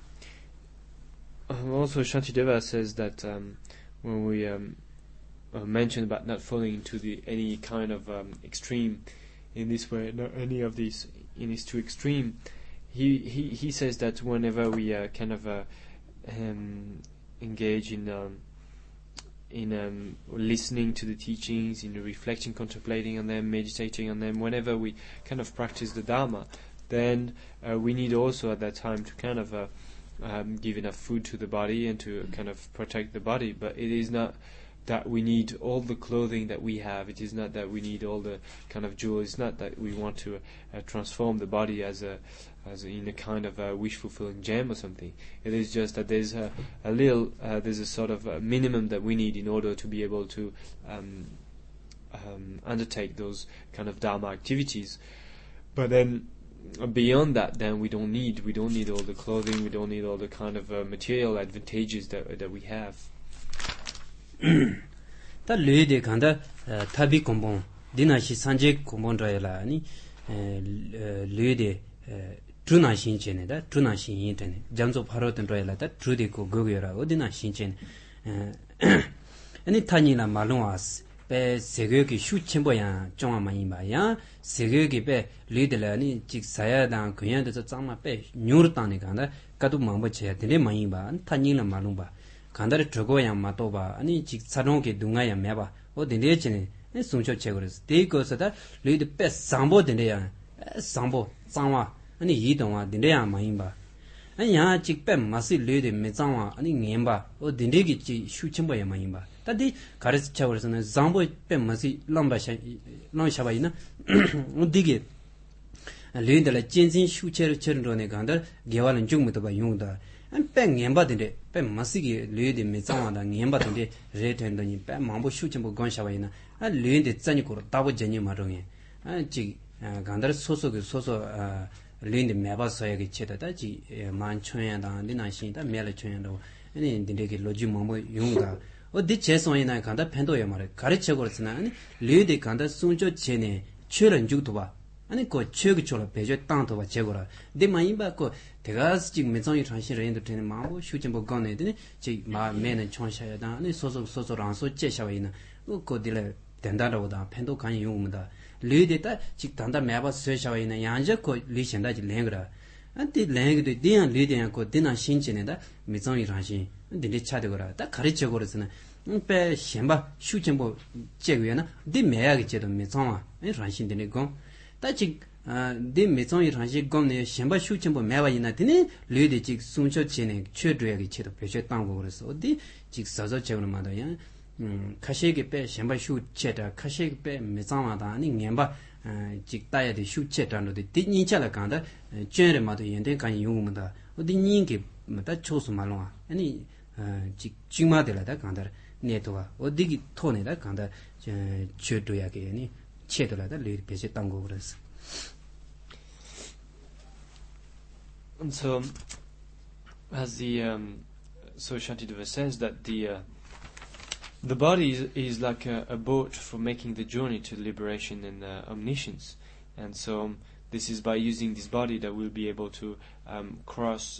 also Shantideva says that when we mentioned about not falling into any kind of extreme in this way, not any of these in these two extreme, he says that whenever we kind of engage in listening to the teachings, in reflecting, contemplating on them, meditating on them, whenever we kind of practice the Dharma, then we need also at that time to kind of give enough food to the body and to kind of protect the body. But it is not that we need all the clothing that we have. It is not that we need all the kind of jewels. It's not that we want to transform the body as in a kind of a wish-fulfilling gem or something. It is just that there's there's a sort of a minimum that we need in order to be able to undertake those kind of Dharma activities. But then beyond that, then we don't need all the clothing. We don't need all the kind of material advantages that we have. Ta le de kanda tabi kombon dinashi sanje kombon raela ni le de truna shin chene da truna shin yin tene janzo pharo ten raela ta trude ko gogera odina shin chen ani tani na malongas pe segyo ki shu chenbo ya chongwa ma yin ba ya segyo ki pe le de la ni chik saya da kyan de changma pe nyur ta ni kanda kadu mangbo che de ma yin ba tani na malong ba 간다르 저거야 마토바 아니 직 사롱게 둥아야 매바 어디네 지네 송초 체거스 데이거스다 레드 베 상보 된대야 상보 상와 아니 이동와 된대야 마인바 아니야 직베 마시 레드 메장와 아니 녜바 어디네기 지 슈침바야 마인바 다디 가르스 차버스는 상보 베 마시 람바샤 람샤바이나 어디게 레드라 진진 슈체르 체르로네 간다 개와는 중부터 봐 용다 pen ngemba de pen masigi le de me zangwa da ngemba de re ten de ni pen mambo shu chen bo gon sha ba ina a le de zani ko da bo jeni ma rong ye a ji gandar so so le de me ba so ye ge che da ji man chön ya da ni na shin da me le chön ya do ni de ge lo ji mambo yung da o de che so ina ganda pen do ye ma re gari che go sna ni le de ganda sun jo che ne chö ren ju do ba 아니 그 최고처럼 배제 땅도 봐 제거라 내 많이 받고 대가 지금 매장이 transition 되는 마음고 휴진 뭐 건네더니 지 마매는 총샤야다 아니 소소랑소 제샤와 있는 그거들 된다라고다 팬도 간이 용문다 리데다 직 단다 매바 쇠샤와 있는 양적 그 리신다지 랭그라 안티 랭그도 디안 리데야 그 디나 신진에다 매장이 transition 근데 차되거라 딱 가르쳐 거르스는 배 셴바 휴진 뭐 제거야나 네 매야게 제도 매장아 아니 transition 거 다직 데 메종이 한시 검네 셴바 슈침보 매와이나 되네 르데 직 순초 지네 최드야게 체도 배제 땅고 그래서 어디 직 서서 제우는 마다야 카셰게 빼 셴바 슈체다 카셰게 빼 메장마다 아니 녜바 직 따야데 슈체다노데 디니차라 간다 쩨레 마도 연데 간 용문다 어디 닌게 마다 초스 말로아 아니 직 징마데라다 간다 네토와 어디기 토네다 간다 최드야게 아니 체들라다 르 배제 땅고 그래서 And so as the so Shantideva says that the body is like a boat for making the journey to liberation and omniscience, and so this is by using this body that we'll be able to cross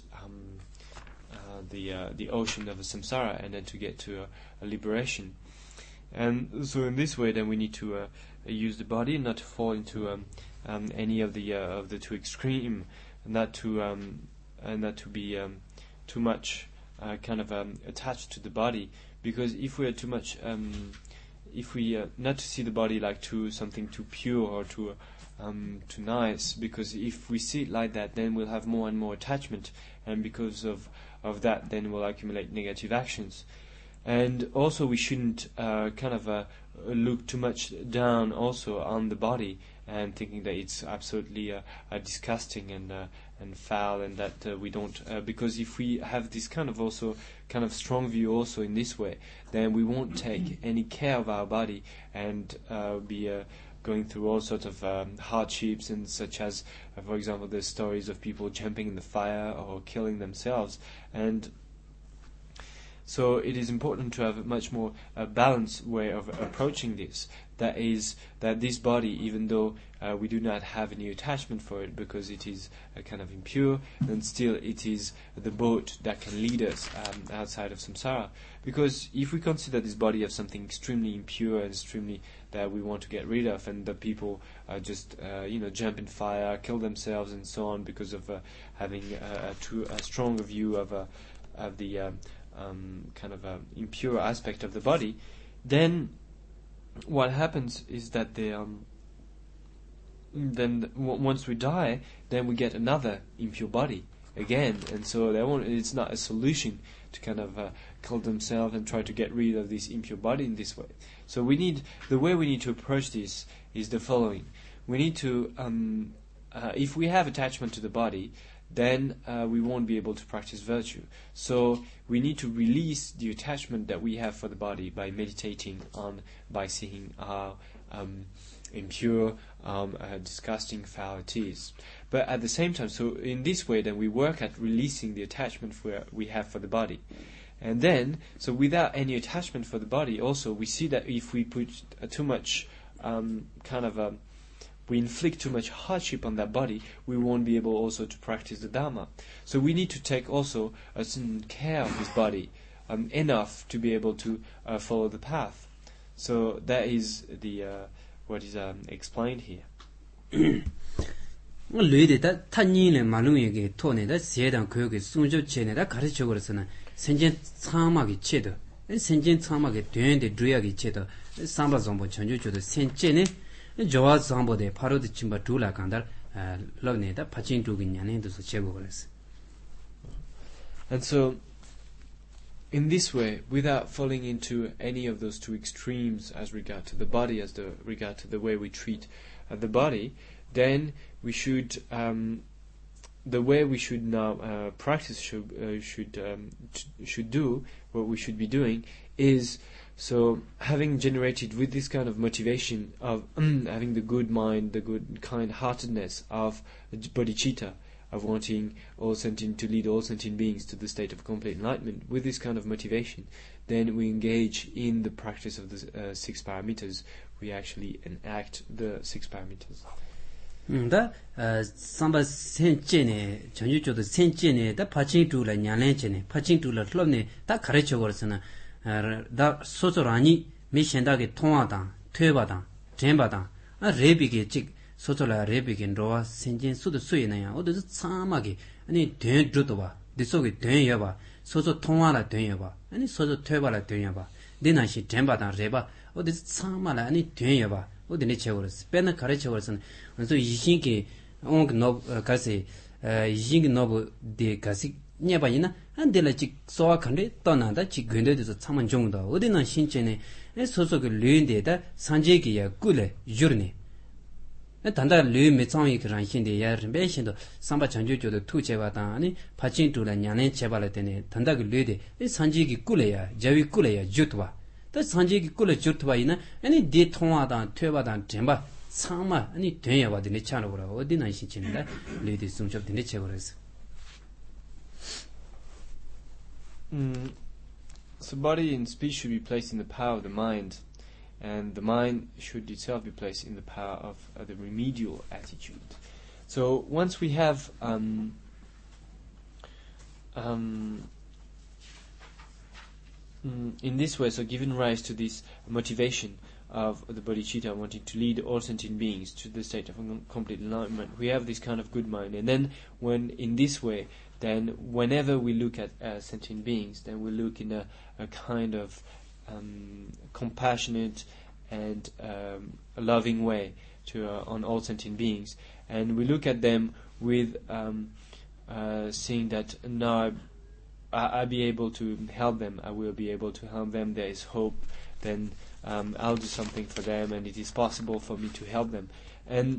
the ocean of samsara and then to get to a liberation. And so in this way then we need to use the body not to fall into any of the two extreme, not to be too much kind of attached to the body, because if we are too much not to see the body like something too pure or too nice, because if we see it like that then we'll have more and more attachment, and because of that then we'll accumulate negative actions. And also we shouldn't look too much down also on the body and thinking that it's absolutely disgusting and foul, and that we don't because if we have this kind of strong view also in this way, then we won't take any care of our body and be going through all sorts of hardships, and such as for example the stories of people jumping in the fire or killing themselves. And so it is important to have a much more balanced way of approaching this. That is, that this body, even though we do not have any attachment for it because it is kind of impure, then still it is the boat that can lead us outside of samsara. Because if we consider this body as something extremely impure and extremely that we want to get rid of, and the people just jump in fire, kill themselves, and so on, because of having a stronger view of the kind of impure aspect of the body, then what happens is that once we die, then we get another impure body again, and so it's not a solution to kind of kill themselves and try to get rid of this impure body in this way. So the way we need to approach this is the following. We need to, if we have attachment to the body, then we won't be able to practice virtue. So we need to release the attachment that we have for the body by meditating by seeing how impure, disgusting, foul it is. But at the same time, so in this way, then we work at releasing the attachment we have for the body. And then, so without any attachment for the body, also we see that if we put too much we inflict too much hardship on that body, we won't be able also to practice the Dharma. So we need to take also a certain care of this body, enough to be able to follow the path. So that is what is explained here. 르이데다 탄니네 말루에게 토네다 세단 교육의 순조 체네다 가르쳐 그래서는 senjen 참하게 체도 senjen 참하게 되는데 주야게 체도 삼바 정보 전주주도 senjen에 조화 정보대 바로도 침바 둘라 간다 러네다 파진 두긴 냐네도서 제고 그랬어. And so in this way, without falling into any of those two extremes as regard to the body, regard to the way we treat the body, then we should the way we should now practice should do what we should be doing is, so having generated with this kind of motivation of having the good mind, the good kind-heartedness of bodhicitta, of wanting to lead all sentient beings to the state of complete enlightenment, with this kind of motivation, then we engage in the practice of the 6 parameters. We actually enact the 6 parameters. 다 삼바 센체네 전주조도 센체네 다 파칭투라 냐렌체네 파칭투라 흘럽네 다 가르쳐 버렸으나 다 소소라니 미신다게 통하다 퇴바다 젠바다 레비게 직 소소라 레비게 로와 센진 수도 수이나야 어디서 참하게 아니 된주도 봐 디속에 된여 봐 소소 통하라 된여 봐 아니 소소 퇴바라 된여 봐 내나시 젠바다 레바 어디서 참하라 아니 된여 봐 어디네 채워서 빼나 가르쳐 버렸으나 그래서 이신께 옹노 가세 이신게 노브 데 가시 냐바이나 안델라직 소아칸데 떠나다 지 근데도 참만 정도 어디나 신체네 소소그 르인데다 산제기야 꿀레 유르네 단다 르 메창이 그런 신데 야르 메신도 삼바 전주조도 투제바다 아니 파친투라 냐네 제발할 때네 단다 그 르데 산제기 꿀레야 자위 꿀레야 주트와 또 산제기 꿀레 주트와이나 아니 디 통화다 퇴바다 젠바 상마 아니 되야바드네 차노라 어디나 신체네 르데 숨접드네 제거레스. So body and speech should be placed in the power of the mind, and the mind should itself be placed in the power of the remedial attitude. So once we have in this way, so given rise to this motivation of the bodhicitta wanting to lead all sentient beings to the state of complete enlightenment, we have this kind of good mind, and then when in this way, then whenever we look at sentient beings, then we look in a kind of compassionate and a loving way on all sentient beings, and we look at them with seeing that now I'll be able to help them, I will be able to help them, there is hope, then I'll do something for them, and it is possible for me to help them. And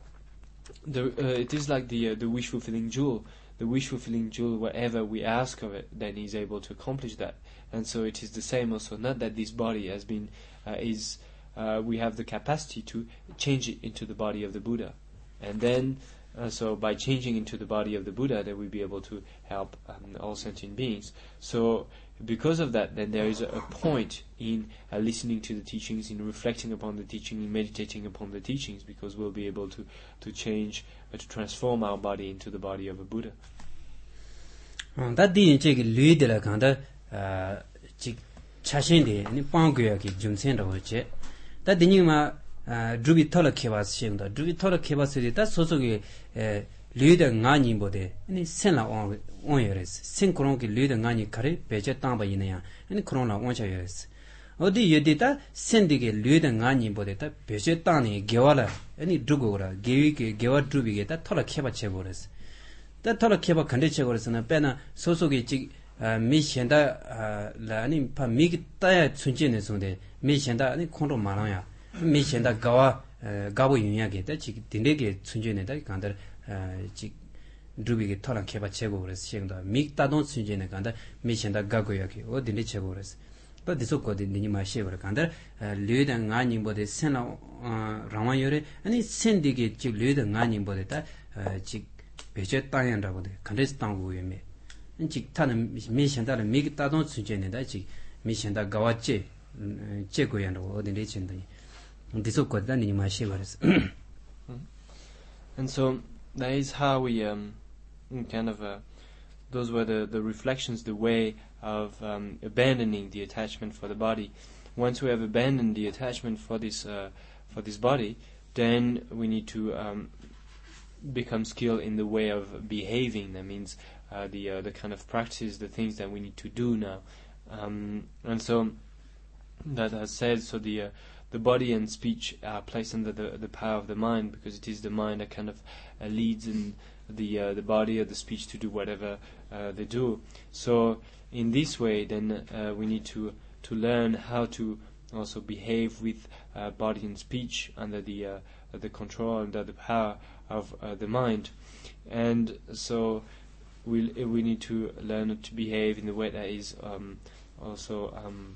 it is like the wish-fulfilling jewel. The wish-fulfilling jewel, whatever we ask of it, then is able to accomplish that. And so it is the same also, not that this body has been, we have the capacity to change it into the body of the Buddha. And then, so by changing into the body of the Buddha, then we'll be able to help all sentient beings. So because of that, then there is a point in listening to the teachings, in reflecting upon the teaching, in meditating upon the teachings, because we'll be able to change, to transform our body into the body of a Buddha. That the check leader kanda chashinde ni pangya ki jumsen ro che that the nima drubi thola khebas shemda drubi thola khebas de ta sosoge 류의 ngāñi 아니 센라 온여레스 센크론기 류의 ngāñi 카레 베제 땅바 이네야 아니 크론라 온차여레스 어디 여디다 센디게 류의 ngāñi 베제 땅이 개와라 아니 두고라 개위게 개와 두비게다 털어 캐바 쳐버레스 다 털어 캐바 간데 쳐버레스나 빼나 소속이 지 미현다 라니 파 미기 따야 춘진에 손데 미현다 아니 콘로 많아야 미현다 가와 가보 유냐게다 지 딘데게 춘진에다 간다 지 두비게 털어 캐바 쳐고 그래서 시행다 미 따동 춘진에 간다 미현다 가고야게 어디네 쳐고 그래서 또 디속거디 니니 마시에 그래 간다 류의 ngāñi 센라 라마요레 아니 센디게 지 류의 ngāñi 지 베제 땅이라고 돼 간데스 땅고예메 직 타는 미현다는 미기 따동 춘진에다 지 미현다 가와체 제고야로 어디네 친다니 디속거디다 니니 마시에 그래서 And so that is how we kind of those were the reflections, the way of abandoning the attachment for the body. Once we have abandoned the attachment for this body, then we need to become skilled in the way of behaving. That means the kind of practices, the things that we need to do now. And so that has said, so the body and speech are placed under the power of the mind, because it is the mind that kind of leads in the body or the speech to do whatever they do. So in this way, then we need to learn how to also behave with body and speech under the control, under the power of the mind. And so we need to learn to behave in the way that is also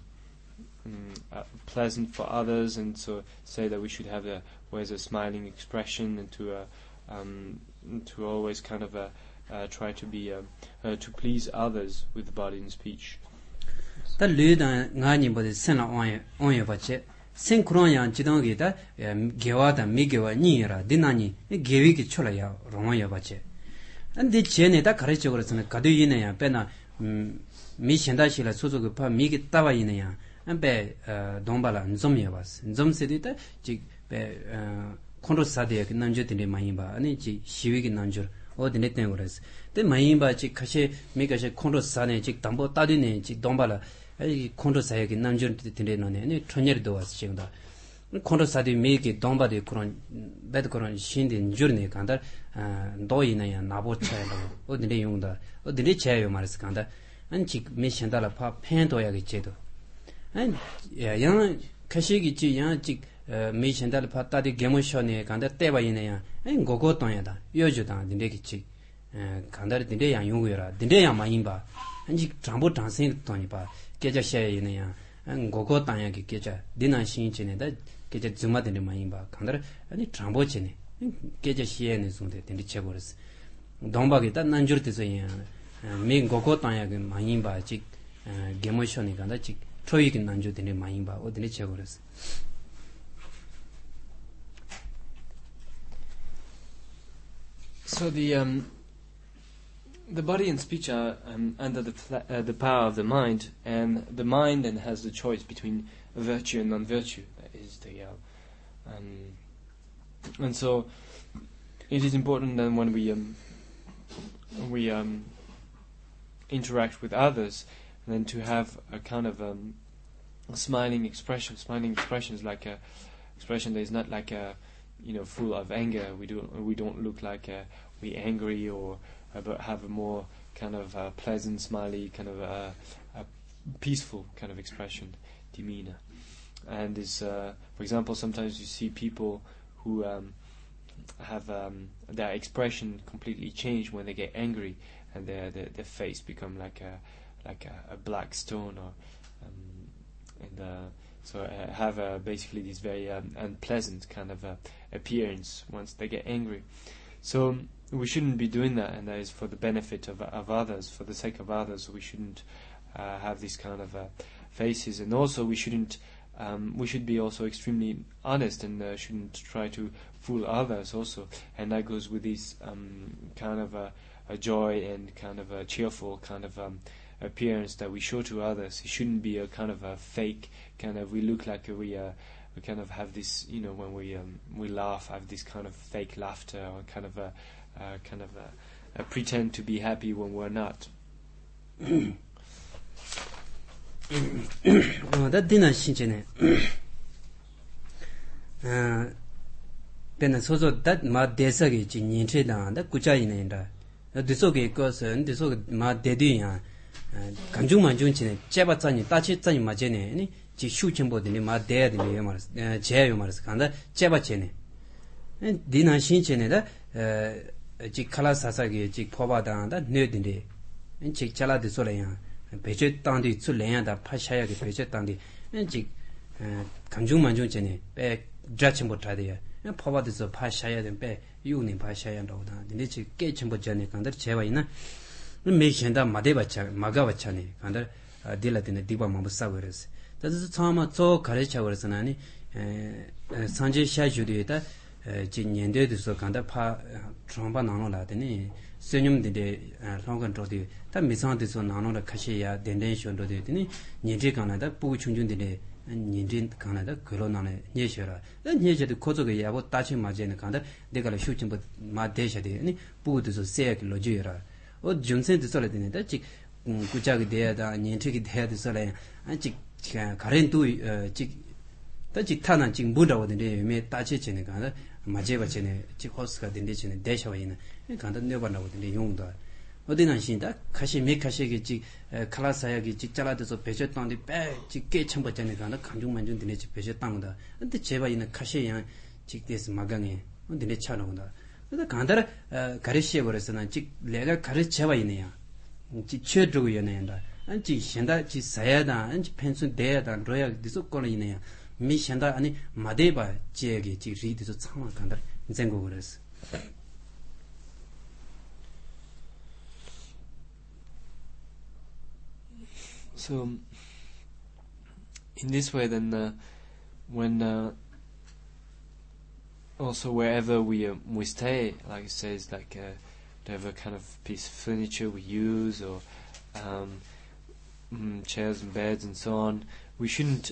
pleasant for others, and so say that we should have always a smiling expression, and to always kind of try to be to please others with the body and speech. 다 류의 ngāñi 센라 온여 받체 센크론양 지동게다 개와다 미개와 니라 디나니 개위기 출라야 롱어여 받체 근데 제네다 가르쳐 그랬으나 가도이네야 빼나 미현다시라 소소그 파 미기 따와이네야 안배 동발아 좀여 봤어 좀세디다 지배 콘로사데야 그 남주들이 많이 봐 아니 지 시위기 남주 어디네 때 그랬어 때 많이 봐지 가시 미가시 콘로사네 지 담보 따디네 지 동발아 이 콘로사에게 남주들이 너네 아니 천열도 왔어 지금다 콘로사디 미기 동발이 그런 배드 그런 신된 줄네 간다 도이나야 나보차라고 어디네 용다 어디네 제요 말했어 간다 안지 미션달라 파 팬도야게 제도 안 양 가시기 지 양지 미션달 파 따디 게모션에 간다 때바이네야 안 고고 돈야다 요주다 딘데기지 간다리 딘데 양 용고여라 딘데 양 많이 봐 안지 장보 장생 돈이 봐 계자셔이네야 안 고고 땅야게 계자 디나 신진에다 계자 주마데네 많이 봐 간다리 아니 장보치네 계자시에네 좀데 딘데 쳐버렸어 동박에다 난줄때서야 미 고고 땅야게 많이 봐지 게모션이 간다 지 초이기 난주되네 많이 봐 어디네 쳐버렸어 So the body and speech are under the power of the mind, and the mind then has the choice between virtue and non-virtue. That is and so it is important that when we interact with others, then to have a kind of a smiling expression. Smiling expression is like a expression that is not like a full of anger. We don't look like we angry, or but have a more kind of pleasant, smiley, kind of a peaceful kind of expression, demeanor. And is for example, sometimes you see people who have their expression completely change when they get angry, and their face become like a black stone, or so have basically this very unpleasant kind of appearance once they get angry. So we shouldn't be doing that, and that is for the benefit of others, for the sake of others. We shouldn't have these kind of faces, and also we shouldn't. We should be also extremely honest, and shouldn't try to fool others also. And that goes with this kind of a joy and kind of a cheerful kind of appearance that we show to others. It shouldn't be a kind of a fake kind of. We look like we kind of have this, when we laugh, have this kind of fake laughter, or kind of pretend to be happy when we're not. That dinner shinchene. Then so that ma desagi chi nyinche da da kucha ine da. Disoge person disog ma dedi ya. Kanjung manjung chine cheba tsani tachi tsani ma jene ni chi shu chembo de ni ma de de ni maras je yo maras kanda cheba chene. Dinner shinchene da chi kala sasagi chi phoba da da ne dinde. Chi chala de so le ya. 배제 땅디 출래야다 파샤야게 배제 땅디 지 강중 만중 전에 배 자침 못하대요. 파바드서 파샤야 된배 유니 파샤야라고다. 근데 지 깨침 못잖네. 간들 제와 있나? 메신다 마데바차 마가바차네. 간들 딜라드네 디바 마부사고 그랬어. 그래서 처음에 저 가르쳐 버렸으나니 산제 샤주디에다 지 년대에서 간다 파 트럼바 나눠라더니 세념들이 상관적이 다 미상돼서 나눠라 카시야 덴덴션도되더니 년제 간다 부구 충준들이 년제 간다 그러나네 녀셔라 녀셔도 고속에 야고 따치 맞에는 간다 내가 쇼침부 마대셔데 아니 부구도서 세야기 로지여라 존센도 설레되는데 직 구자기 돼야다 년책이 돼야 돼서래 아직 가렌도 직 다직 타난 직 못하거든요 매 따치지는 간다 마제바 전에 직 호스가 된데 전에 대셔와 있는 간다 내봐나거든요 용도 어디나 신다 카시 메카시게 직 클라사야기 직 잘라져서 배제 땅디 빼직 깨첨 전에 간다 강중만중 되네 직 배제 땅다 근데 제바 있는 카시야 직대서 마강에 근데 차나온다 근데 간다라 가르치어 버렸으나 직 내가 가르쳐봐 있네요 직 최저고 연애한다 안지 현다 지 사야다 안지 펜션 대야다 로야 디서 거는 있네요 미션다 아니 마데바 지역에 지 리드서 참아 간다 인생고 그랬어. So in this way then when also wherever we stay, like it says, like whatever kind of piece of furniture we use or chairs and beds and so on, we shouldn't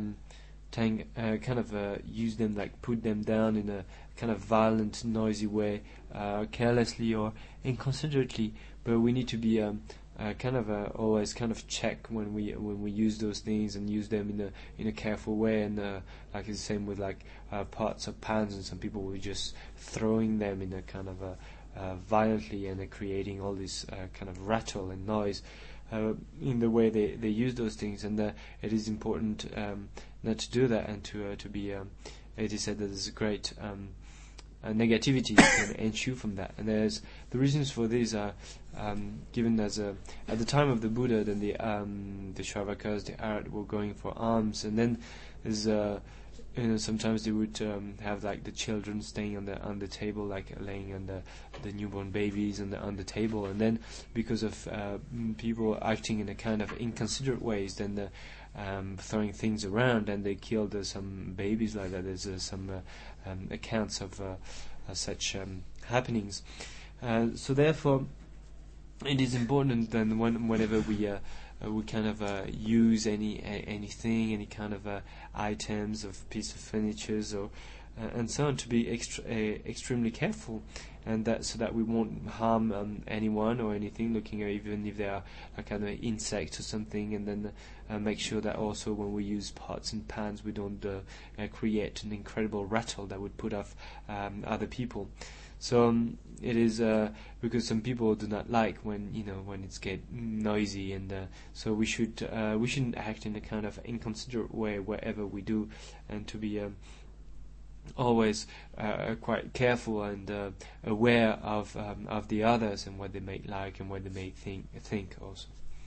use them, like put them down in a kind of violent, noisy way, carelessly or inconsiderately. But we need to be always kind of check when we use those things and use them in a careful way. And like it's the same with like pots or pans, and some people were just throwing them in a kind of violently and creating all this kind of rattle and noise in the way they use those things. And it is important not to do that, and to be. It is said that there's a great negativity can ensue from that, and there's the reasons for these are given as at the time of the Buddha. Then the Shravakas, the Arhat, were going for alms, and then there's sometimes they would have like the children staying on the table, like laying on the newborn babies on the table, and then because of people acting in a kind of inconsiderate ways, then throwing things around, and they killed some babies like that. There's some accounts of such happenings. So therefore, it is important then whenever we kind of use anything, any kind of items of piece of furnitures or and so on, to be extremely careful, and that so that we won't harm anyone or anything, looking at even if they are a kind of insect or something, and then make sure that also when we use pots and pans we don't create an incredible rattle that would put off other people. So it is because some people do not like when it's get noisy, and so we shouldn't act in a kind of inconsiderate way wherever we do, and to be always quite careful and aware of the others and what they may like and what they may think also.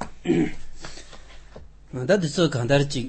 That is so kandarchi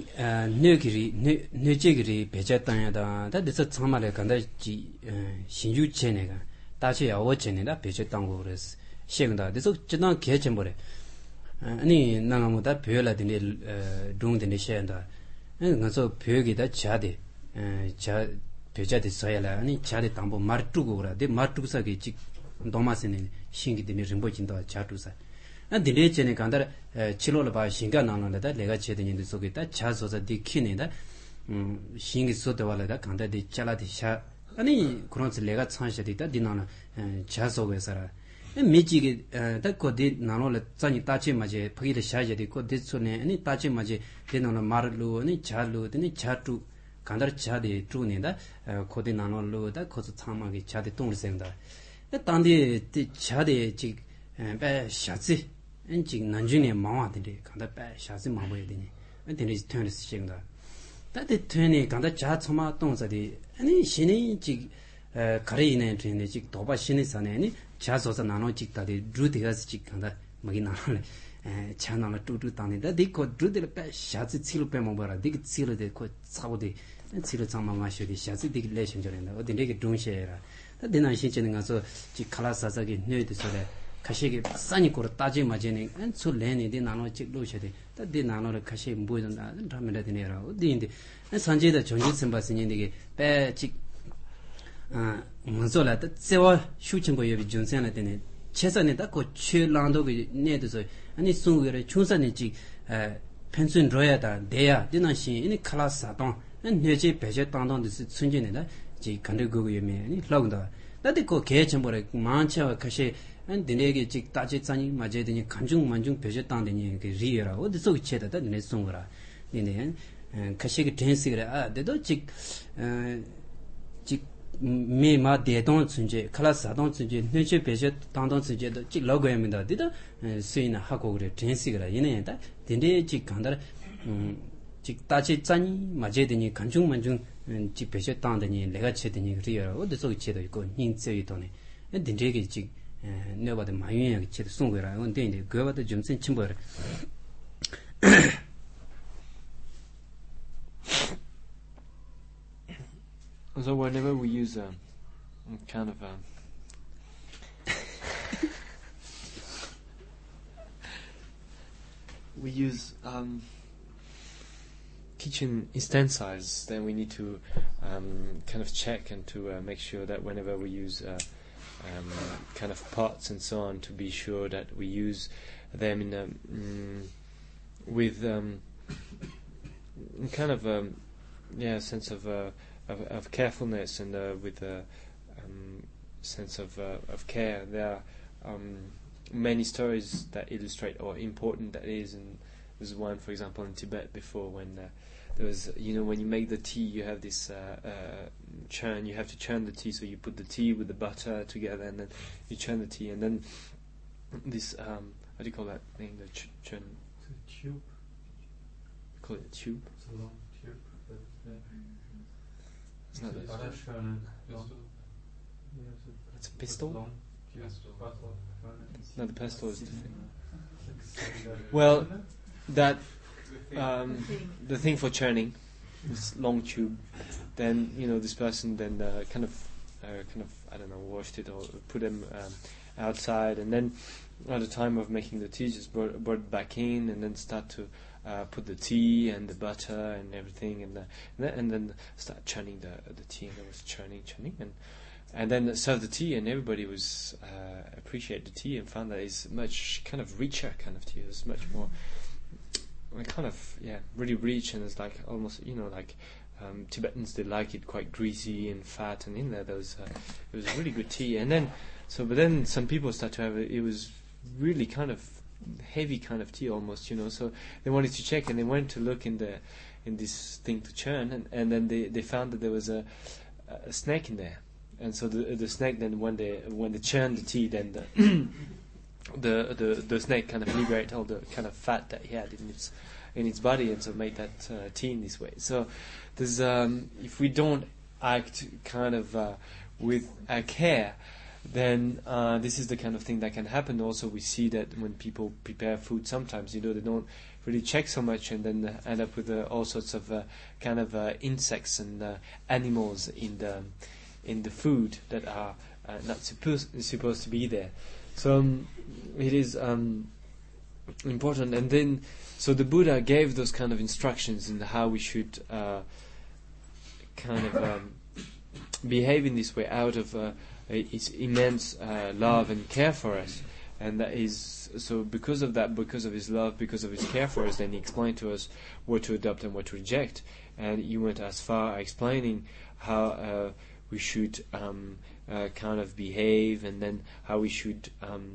nögiri bejetangada. That is so chamale kandarchi shinju chenega. Dachi yawo cheneda bejetanggo res. Shegda. This so jidang kechembore. Ani nangamuda pyola dine dung dine shenda. Ngaso pyogida chade. Pyojade soyala. Ani chade tambo martugo ora. De martugusa ge chik domasene shingi dine rimbochindo chatusa. dine chene kandar chilo la ba shinga nana da lega chede ni so ge ta cha so za di khine da shingi so de wala da kanda de chala de sha 아니 그런지 내가 찬시디다 디나나 자속에서라 미지게 딱고디 나노를 짜니 따지 맞에 퍼기를 샤제디 고디소네 아니 따지 맞에 디나나 마르루 아니 자루 아니 자투 간다르 자디 투니다 고디 나노루다 고스 참마기 자디 동을 생다 단디 자디 지배 샤지 엔지 난중에 마와데 간다 배 샤지 마보야 되니 엔데니 턴스 생다 다데 턴이 간다 자 참마 동자디 아니 신이 지 가리네 트인데 지 도바 신이 사네니 자소서 나노 직다디 dru디가스 직간다 막이 나래 차나가 뚜뚜 땅이다 디코 dru디를 빼 샤지 치로 빼 먹어라 디기 치로데 코 사보디 치로 장마 마셔디 샤지 디기 레션 저런다 어디 내게 동시에라 다데나 신체는 가서 지 칼라사사기 뇌드 소래 가시게 싸니 거로 따지 마제니 안수 레니디 나노 직로셔디 다디 나노를 가시 보이던다 담에다 되네라 어디인데 산제다 정지 선바스니게 빼직 먼저라 제와 슈칭고 여비 존선에 되네 최선에다 그 최랑도게 내도서 아니 송외를 충선에 지 펜션 로야다 대야 디나시 이니 클라스사동 뇌지 배제 당당듯이 순진에다 지 간르고고 여미 아니 라운다 나디 그 개첨벌에 만차와 가시 안 디네게 지 따지 짜니 맞제더니 간중 만중 배제 당되니 그 리어라 어디서 이체다 내 송거라 니네 가시게 댄스가 데도 지 메마 대동 순제 클라스사동 순제 뇌제 배제 당당 순제도 지 로그입니다 디도 수이나 하고 그래 댄스가 얘네다 딘데 지 간다 지 따지 짜니 맞제더니 간중 만중 지 배제 당되니 내가 체더니 리어라 어디서 이체도 있고 인세이 돈에 딘데게 지 내가도 마유에 치 송거라 근데 그거도 좀 센침벌 So whenever we use kind of we use kitchen utensils, then we need to kind of check and to make sure that whenever we use kind of pots and so on, to be sure that we use them in a with kind of sense of carefulness and with a sense of care. There are many stories that illustrate how important that is, and there's one, for example, in Tibet before when there was, when you make the tea, you have this churn. You have to churn the tea, so you put the tea with the butter together, and then you churn the tea, and then this how do you call that thing? The churn. It's a tube. You call it a tube. It's a long tube. It's not a butter churn. It's a pistol. Long tube. No, the pestle is different. Well, that the thing for churning, this long tube. Then this person then kind of I don't know, washed it or put them outside, and then at the time of making the tea, just brought it back in, and then start to put the tea and the butter and everything, and then start churning the tea, and it was churning, and then serve the tea, and everybody was appreciate the tea and found that it's much kind of richer kind of tea. It's much more kind of really rich, and it's like almost Tibetans, they like it quite greasy and fat, and in there was it was really good tea. And then but then some people start to have it was really kind of heavy kind of tea almost, so they wanted to check, and they went to look in this thing to churn, and then they found that there was a snake in there. And so the snake then when they churned the tea, then the snake kind of liberate all the kind of fat that he had in its body, and so made that tea in this way. So there's if we don't act kind of with care, then this is the kind of thing that can happen. Also, we see that when people prepare food, sometimes they don't really check so much, and then end up with all sorts of kind of insects and animals in the food that are not supposed to be there. So it is important. And then so the Buddha gave those kind of instructions in how we should kind of behave in this way out of its immense love and care for us. And that is so because of that, because of his love, because of his care for us, then he explained to us what to adopt and what to reject. And he went as far explaining how we should kind of behave, and then how we should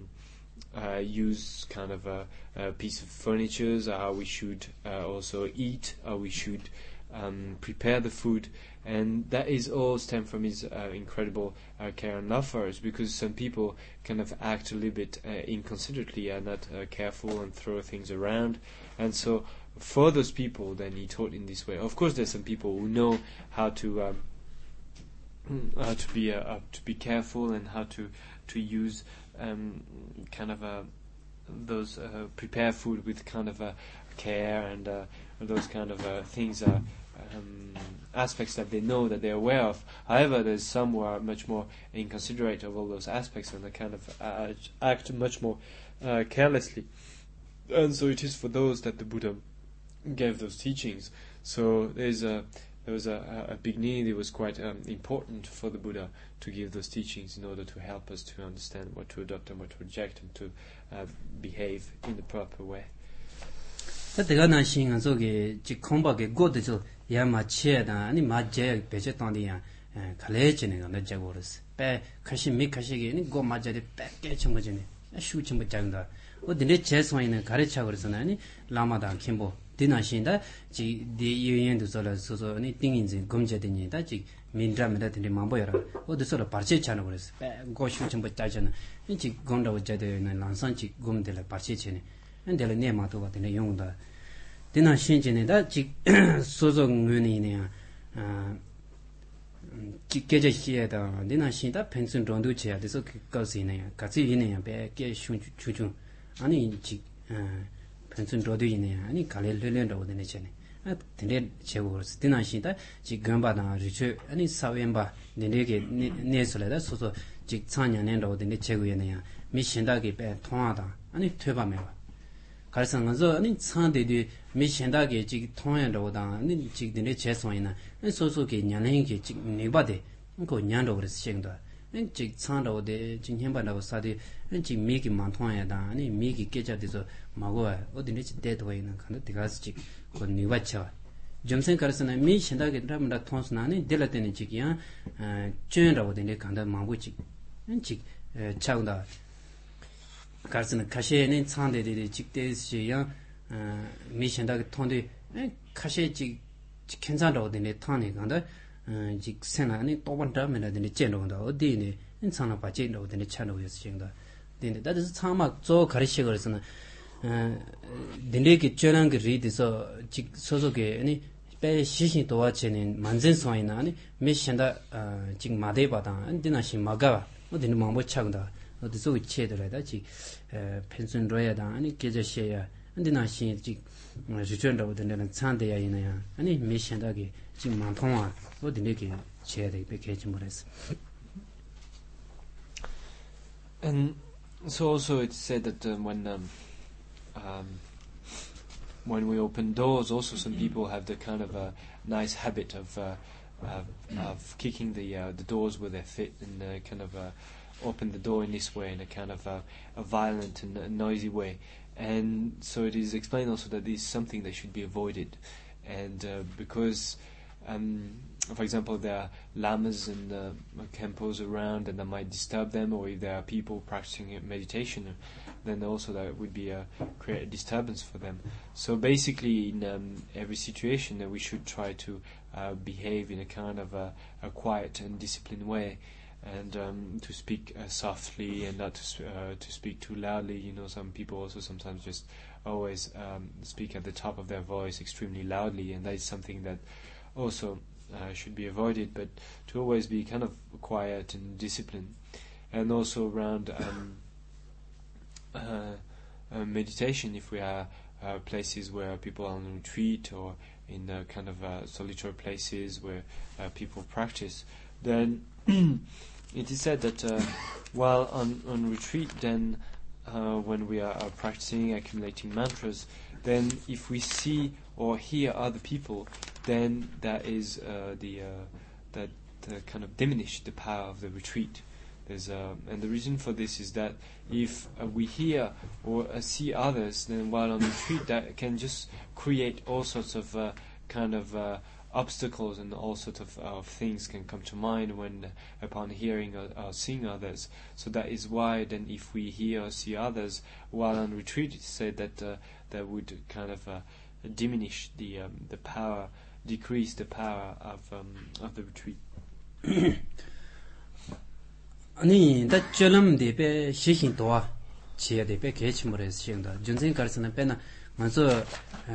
use kind of a piece of furniture, how we should also eat, how we should prepare the food. And that is all stemmed from his incredible care and love for us, because some people kind of act a little bit inconsiderately and not careful and throw things around. And so for those people, then he taught in this way. Of course, there's some people who know how to be careful and how to use kind of those prepare food with kind of care, and those kind of things aspects that they know, that they're aware of. However, there's some who are much more inconsiderate of all those aspects, and they kind of act much more carelessly. And so it is for those that the Buddha gave those teachings. So there was a big need. It was quite important for the Buddha to give those teachings in order to help us to understand what to adopt and what to reject, and to behave in the proper way. 내가 난 신경 속에 지 공부하게 고도죠. 야마 치에다 아니 맞제 배제 땅디야 갈래지는 거 저거로스. 배 가시 미가시게 고 맞제리 빼게 첨거지네. 슈침 붙장다. 어디네 제소에는 가르쳐 그래서는 아니 라마다 김보 디나신다 지 디유연도 소소 아니 띵인진 검제되니다 지 민드라메다 데 마보여라. 어디서로 바르치잖아 그래서. 배 고슈침 붙자잖아. 지 gond도 제대는 란산지 곰들 바르치치네. 엔델 네마도 같은 용다 되나 신진에다 직 소송문이네요 직계제시에다 되나 신다 펜션 정도 지야 돼서 그것이네요 같이 있네요 배게 추추 아니 직 펜션 정도 있네요 아니 갈래려려도 되네 전에 근데 제고로 되나 신다 지금바다 리처 아니 사웬바 내게 내설에다 소소 직 찬년년도 되네 제고에네요 미신다게 배 통하다 아니 퇴바메와 가르상은서 아니 찬데디 미신다게 지 통연도다 아니 지든의 제소이나 소소게 냐랭게 지 네바데 그 냐도 그래서 생다 지 찬도데 진행반다고 사디 지 미기 만통야다 아니 미기 깨자돼서 마고야 어디네 지 데도가 있는 칸데 디가스 지그 네바쳐 점생 가르스나 미신다게 드라마다 통스나니 델라테니 지기야 쩨라고데 간다 마고지 지 차운다 가르스는 카셰는 찬데데 직대시야 미신다게 통데 카셰지 괜찮다고데 타네 간다 직세나니 또반다면데 젠도다 어디네 인상나 바제도데 차노였어 생다 근데 다들 참막 저 가르치 그래서는 딘데게 쩌는 그 리드서 직 소소게 아니 배 시신 도와체는 만전소이나 아니 미신다 직 마데바다 안디나시 마가 어디는 마모 차근다 어디서 위치에들어다 지 펜션 로야다 아니 계저시야 안디나시 지 주전도 되는 찬대야 이나야 아니 미신다게 지금 많통아 어디네게 제대 베케지 모레스. And so also it's said that when we open doors, also some people have the kind of a nice habit of kicking the doors with their feet, and kind of open the door in this way, in a kind of a violent and a noisy way. And so it is explained also that this is something that should be avoided, and because for example there are lamas and kempos around and that might disturb them, or if there are people practicing meditation, then also that would be create a disturbance for them. So basically in every situation that we should try to behave in a kind of a quiet and disciplined way, and to speak softly and not to speak too loudly. You know, some people also sometimes just always speak at the top of their voice extremely loudly, and that is something that also should be avoided, but to always be kind of quiet and disciplined. And also around meditation, if we are places where people are on retreat, or in kind of solitary places where people practice, then it is said that while on retreat, then when we are practicing, accumulating mantras, then if we see or hear other people, then that is that kind of diminish the power of the retreat. And the reason for this is that if we hear or see others, then while on retreat, that can just create all sorts of kind of obstacles and all sorts of things can come to mind when upon hearing or seeing others. So that is why then if we hear or see others while on retreat, it's said that that would kind of diminish the power, decrease the power of the retreat. 아니 다 절음 대배 시신 도와 지에 대배 개침을 했습니다. 전생 가르치는 배나 먼저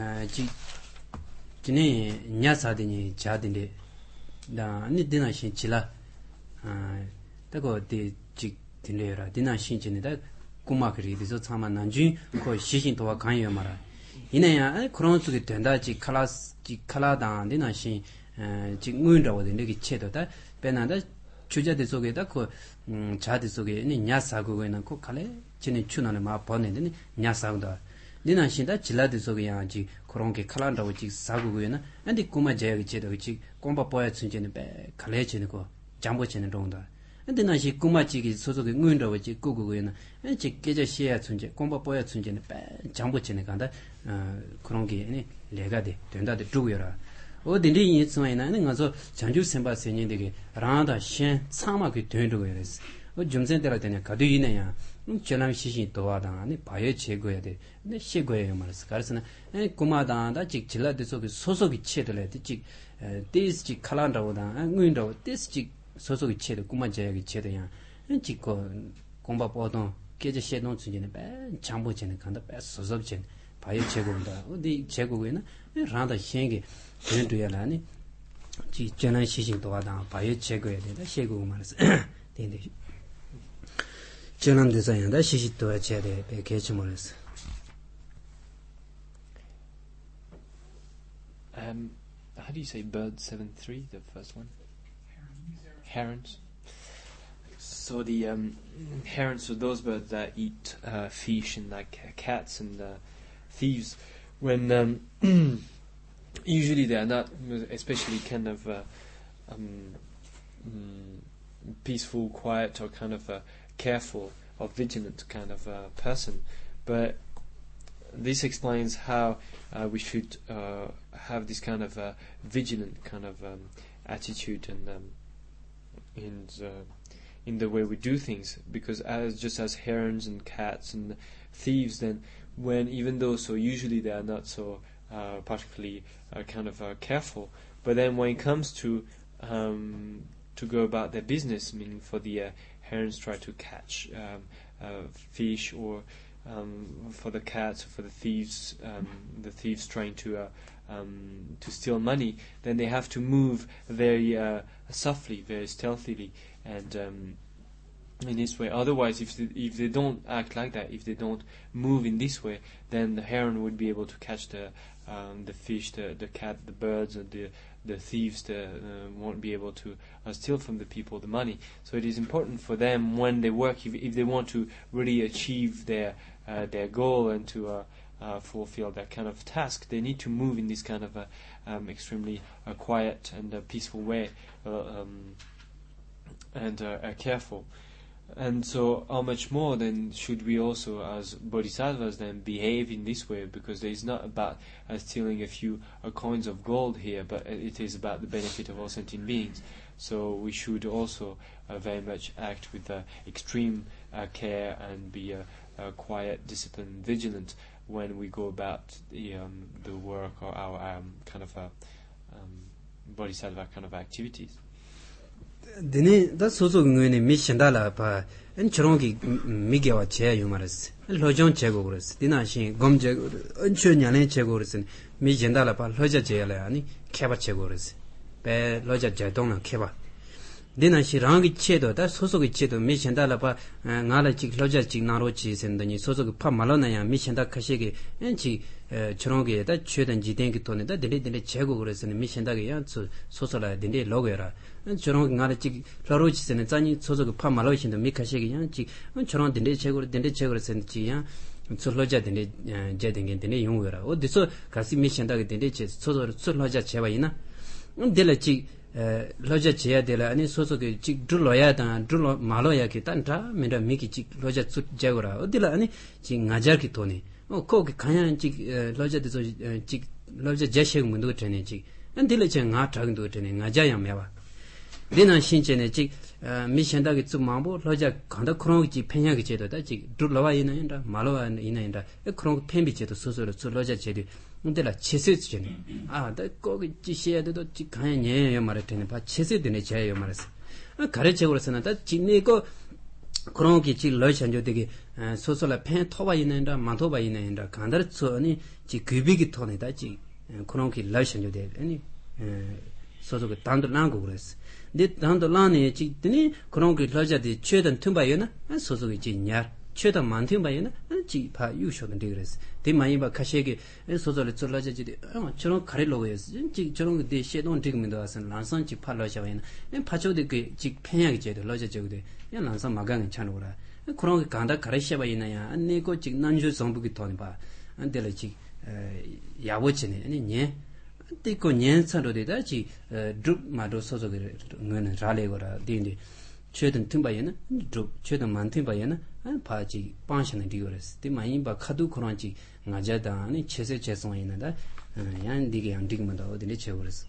지니 냐사더니 자든데 나 아니 디나신 지라 다고 디직 딜레라 디나신 지니다 꾸마그리디서 참만 난지 그 시신 도와 간여 말아 이내야 그런 속에 된다지 칼라다 디나신 직문이라고 되게 체도다 배나다 주자들 속에다 그 자들 속에 냐사고 있는 그 칼에 지니 추나는 마 보내는 냐사고다 니나신다 질라들 속에 야지 그런 게 칼란다고 지 사고 있는 근데 꾸마 제가 제도 지 공부 보여 준지는 배 칼에 지는 거 장보치는 정도 근데 나시 꾸마지기 소속의 응은다고 지 꾸고 있는 지 계절 시야 준지 공부 보여 준지는 배 장보치는 간다 그런 게 내가 된다도 두고요라 어디니 있으면은 가서 전주 선바세님들이 라다 신 참아게 되는 거였어. 좀센데라 되냐 가도 이내야. 전남 시신 도와다 아니 바에 제거해야 돼. 근데 시거예요 말았어. 그래서는 고마다다 직 질라드 속에 소속이 체들래. 직 데스지 칼란다보다 응인다고 데스지 소속이 체도 고마 제약이 체도야. 직거 공부 보던 계제 시동 중에는 배 장보지는 간다 배 소속진 바에 제거한다. 어디 제거에는 라다 신게 된도야라니 지 전한 시신 도와다 바에 제거해야 된다. 시고 말았어. 된대. 전한 대사야다 시신 도와 제대 배개치 말았어. How do you say bird 7-3, the first one? Herons. So the herons are those birds that eat fish and like cats and thieves. When usually they are not, especially kind of peaceful, quiet, or kind of careful or vigilant kind of person. But this explains how we should have this kind of vigilant kind of attitude and in the way we do things. Because just as herons and cats and thieves, then when even though so usually they are not so particularly kind of careful, but then when it comes to go about their business, meaning for the herons try to catch fish, or for the cats, or for the thieves trying to steal money, then they have to move very softly, very stealthily, and in this way. Otherwise, if they don't act like that, if they don't move in this way, then the heron would be able to catch the fish, the cat, the birds, and the thieves won't be able to steal from the people the money. So it is important for them when they work, if they want to really achieve their goal and to fulfill that kind of task, they need to move in this kind of extremely quiet and peaceful way, and careful. And so how much more then should we also as bodhisattvas then behave in this way, because it is not about stealing a few coins of gold here, but it is about the benefit of all sentient beings. So we should also very much act with extreme care and be quiet, disciplined, vigilant when we go about the work or our kind of bodhisattva kind of activities. 드니 다 소소근에 미신달라 봐 엔처럼기 미개와 제야 말았어. 로정 제고 그랬어. 디나신 검제 은초년에 제고 그랬어. 미신달라 봐 로자 제야라 아니 개바 제고 그랬어. 배 로자 제동은 개바. 디나시 랑기 체도 다 소소기 체도 미신달라 봐 나라 직 로자 직 나로 지선더니 소소기 파 말로나야 미신다 카시게 엔치 저런게다 최단 지den기 돈에다 데레데레 제고 그랬어. 미신다게 야 소소라 딘데 로고라. 저런 나라 직 라로치스는 짠이 소소그 파 말로신도 미카시게 양지 저런 딘데 제고를 센지야 솔로자 딘데 제den게 딘데 용어라. 어디서 가시 미신다게 딘데 제 소소를 솔로자 제바이나 딜라지 로자 제야 딜라 아니 소소게 직 둘로야다 둘로 말로야게 단다 메다 미기 직 로자 제고라. 어디라 아니 직 나자기 돈에 거기 가냥 직 로자데서 직 로자 제식 문도 되네 직 and diligent nga tang do tene nga jayam yawa dina shinchene chi mishenda ge tsumambo loja khanda krong ji phenya ge jedo da ji durlawa ina inda malwa ina inda e krong phembi jedo soso로 loja jedo undela chese jene da ko ji shedo ji kan nye yo maratene ba chese dene jayo maras 가르쳐고서는 다 진내고 그런 게 지금 러시아죠 되게 소소라 팬 토바 있는다 만토바 있는다 간다르츠니 지 급이기 토네다 지 그런 게 러시아죠 되 아니 소소가 단도 난고 그랬어 근데 단도 난에 지더니 그런 게 러시아데 최단 틈바이나 소소가 지냐 최단 만틈바이나 지파 유쇼는 되 그랬어 대 많이 봐 가시게 소소를 쫄라지데 저런 가리로고 했어 지 저런 게 셰돈 되면도 와서 란선 지 팔러셔와이나 파초데 그지 편하게 제도 러시아죠데 야 란선 마강은 찬오라 그런 게 간다 가르셔바이나야 안내고 지 난주 정부기 돈이 봐 안데를 지 야보치네 아니 nye 띠고 년차로 되다 지 드마도 소소게 는 라레고라 딘디 최든 틈바이나 드 최든 만틈바이나 바지 빵신의 디거스 디 많이 바 카두 그런지 나자다니 체세 체송이나다 양 디게 양 디게만도 어디네 채우르스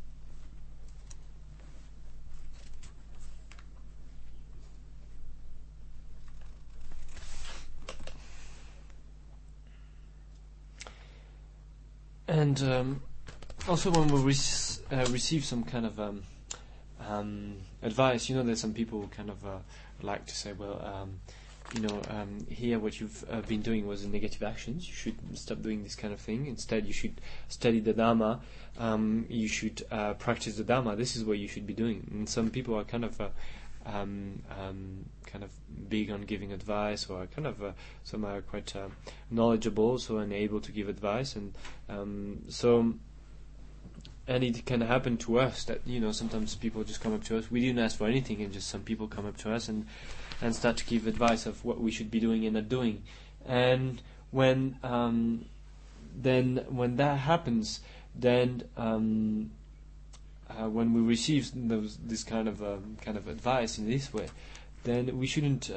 And also when we receive some kind of advice, there's some people who kind of like to say, well, here what you've been doing was negative actions. You should stop doing this kind of thing. Instead, you should study the Dhamma. You should practice the Dhamma. This is what you should be doing. And some people are kind of big on giving advice, or some are quite knowledgeable, so and able to give advice, and it can happen to us that sometimes people just come up to us. We didn't ask for anything, and just some people come up to us and start to give advice of what we should be doing and not doing. And when that happens, then when we receive this kind of advice in this way, then we shouldn't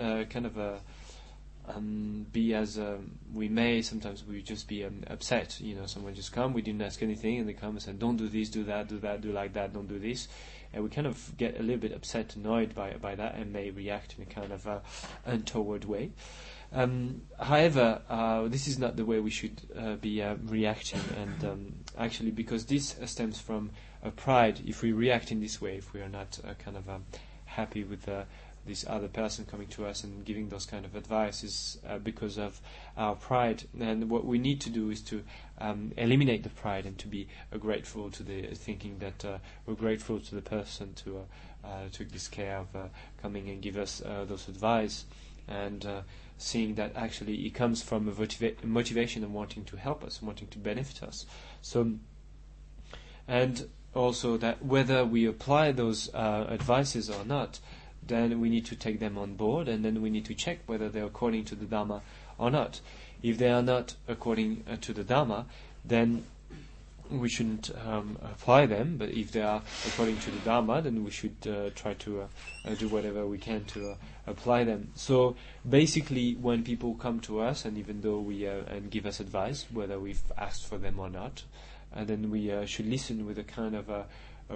be as we may. Sometimes we just be upset. Someone just come, we didn't ask anything, and they come and say, "Don't do this, do that, do like that, don't do this," and we kind of get a little bit upset, annoyed by that, and may react in a kind of untoward way. However, this is not the way we should be reacting, and actually, because this stems from pride. If we react in this way, if we are not happy with this other person coming to us and giving those kind of advice, is because of our pride. And what we need to do is to eliminate the pride and to be grateful to the thinking that we're grateful to the person to took this care of coming and give us those advice, and seeing that actually it comes from a motivation of wanting to help us, wanting to benefit us. So, and also that whether we apply those advices or not, then we need to take them on board, and then we need to check whether they're according to the Dhamma or not. If they are not according to the Dhamma, then we shouldn't apply them. But if they are according to the Dhamma, then we should try to do whatever we can to apply them. So basically, when people come to us, and even though we and give us advice, whether we've asked for them or not, then we should listen with a kind of a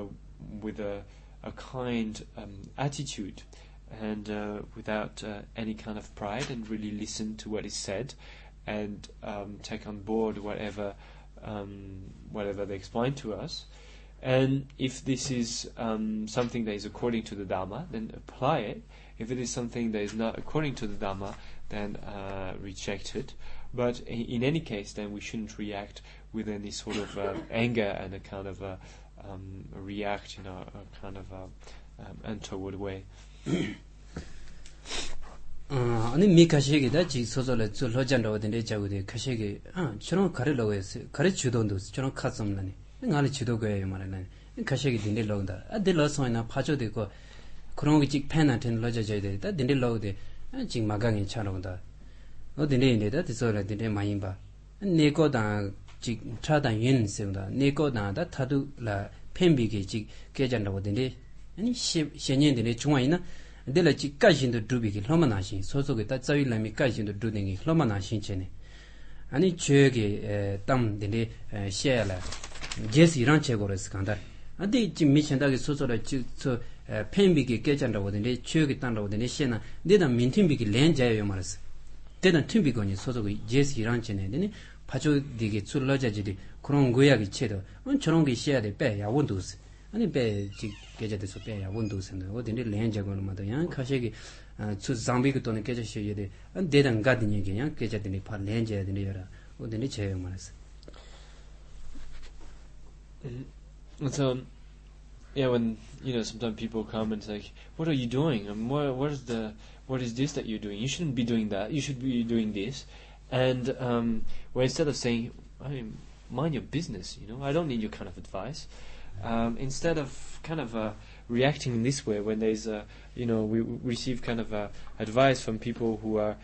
kind attitude, and without any kind of pride, and really listen to what is said, and take on board whatever they explain to us. And if this is something that is according to the Dhamma, then apply it. If it is something that is not according to the Dhamma, then reject it. But in any case, then we shouldn't react with any sort of anger and a kind of react in a kind of untoward way. 아니 미카시게다 지 소소를 줄러잔다고 된데 자고데 카시게 저런 가르려고 했어요. 가르치도도 저런 카섬라니. 나를 지도고예요 말하는. 카시게 된데 로다. 아들러서나 파조되고 그런 게 직 팬한테 러져져야 되다. 된데 로데 지금 마강이 차로다. 어디네 인데다 디소라 된데 많이 봐. 네거다 직 차단 연습다. 네거다다 타두라 팬비게 직 깨잔다고 된데 아니 10년 전에 중앙이나 데라 직 가신도 두비기 hlomana신 소속에 다 자위람이 가신도 두댕이 hlomana신 전에 아니 저기 땀 데네 셰라 제시 이런 책으로서 간다 안데 지금 미천다게 소소라 저 팬비기 깨잔다고 되는데 저기 땅라고 되네 셰나 내가 민팀비기 렌자요 말았어 대단 팀비거니 소소고 제시 이런 책네 파조디게 출러자지디 그런 거야기 채도 저런 게 셰야 돼 빼야 원도스 아니 빼 깨자돼서 빼야 원도스는 어디네 렌자고는 마도야 가시기 저 잠비고 또는 깨자셔야 돼 대단 가디니 그냥 깨자되니 파 렌자야 되니라 어디네 제요 말았어 So, yeah, when sometimes people come and say, "What are you doing? And what is this that you're doing? You shouldn't be doing that. You should be doing this." And well, instead of saying, "Mind your business," I don't need your kind of advice. Instead of kind of reacting in this way when there's we receive kind of advice from people who are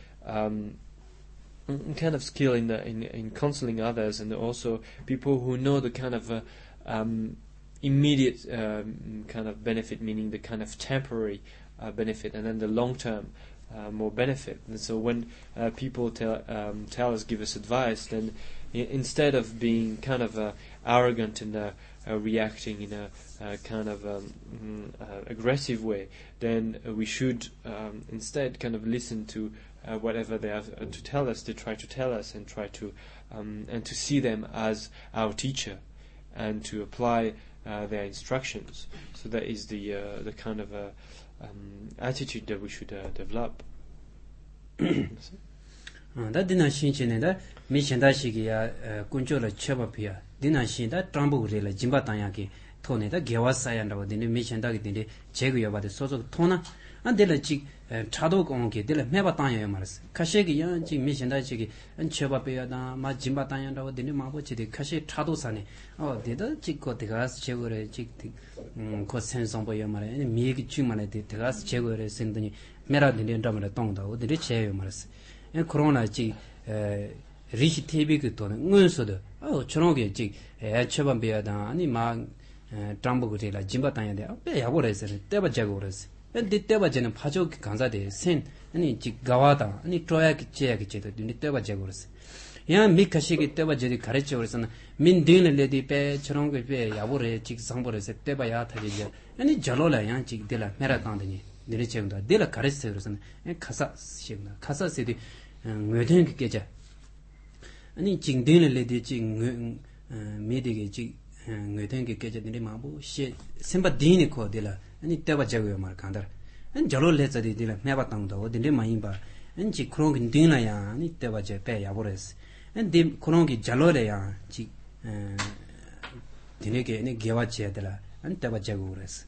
kind of skilled in counseling others, and also people who know the kind of immediate kind of benefit, meaning the kind of temporary benefit, and then the long-term more benefit. And so when people tell us, give us advice, then instead of being kind of arrogant and reacting in a kind of aggressive way, then we should instead kind of listen to whatever they have to tell us. They try to tell us and try to and to see them as our teacher, and to apply their instructions. So that is the kind of attitude that we should develop. 다 디나 신체네다 미신다시기야 군조라 쳐바피야 디나 신다 트람보그레라 짐바타야기 토네다 게와사야라고 디네 미신다기 디네 제구여바데 소소 토나 안데라 지 차도 공게 데라 메바타야요 말스 카셰기 양지 미신다시기 안 쳐바피야다 마 짐바타야라고 디네 마보치디 카셰 차도사네 데다 지코 데가스 제구레 지 코센송보여 말에 미기 주만에 데가스 제구레 센더니 메라디네 담을 똥다고 디네 제요 말스 코로나 지 리시 TV그 또는 응은서도 저런게 지 처방비야다 아니 막 트람보그레라 짐바타야데 빼야고래서 때바자고 그랬어 근데 때바제는 파조 간사데 센 아니 지 가와다 아니 트로야기 제야기 제도 근데 때바자고 그랬어 야 미카시기 때바제디 가르쳐 그랬으나 민디는 레디 빼 저런게 빼 야보래 지 상보래서 때바야 타지지 아니 절로라 양지 데라 메라탄데니 내리 제운다 데라 가르쳐 그랬으나 가사 시나 가사세디 뇌된 깨자 아니 징데는 레디 징 메디게 지 뇌된 깨자들이 마부 시 셈바디니 코데라 아니 때바자고요 말 간다 안 절로레자디 데라 메바탄도 어디네 마임바 안지 그런 게 되나야 아니 때바제 빼 야보레스 안디 그런 게 절로래야 지 디네게 네 개와치야들라 안 때바자고 그랬어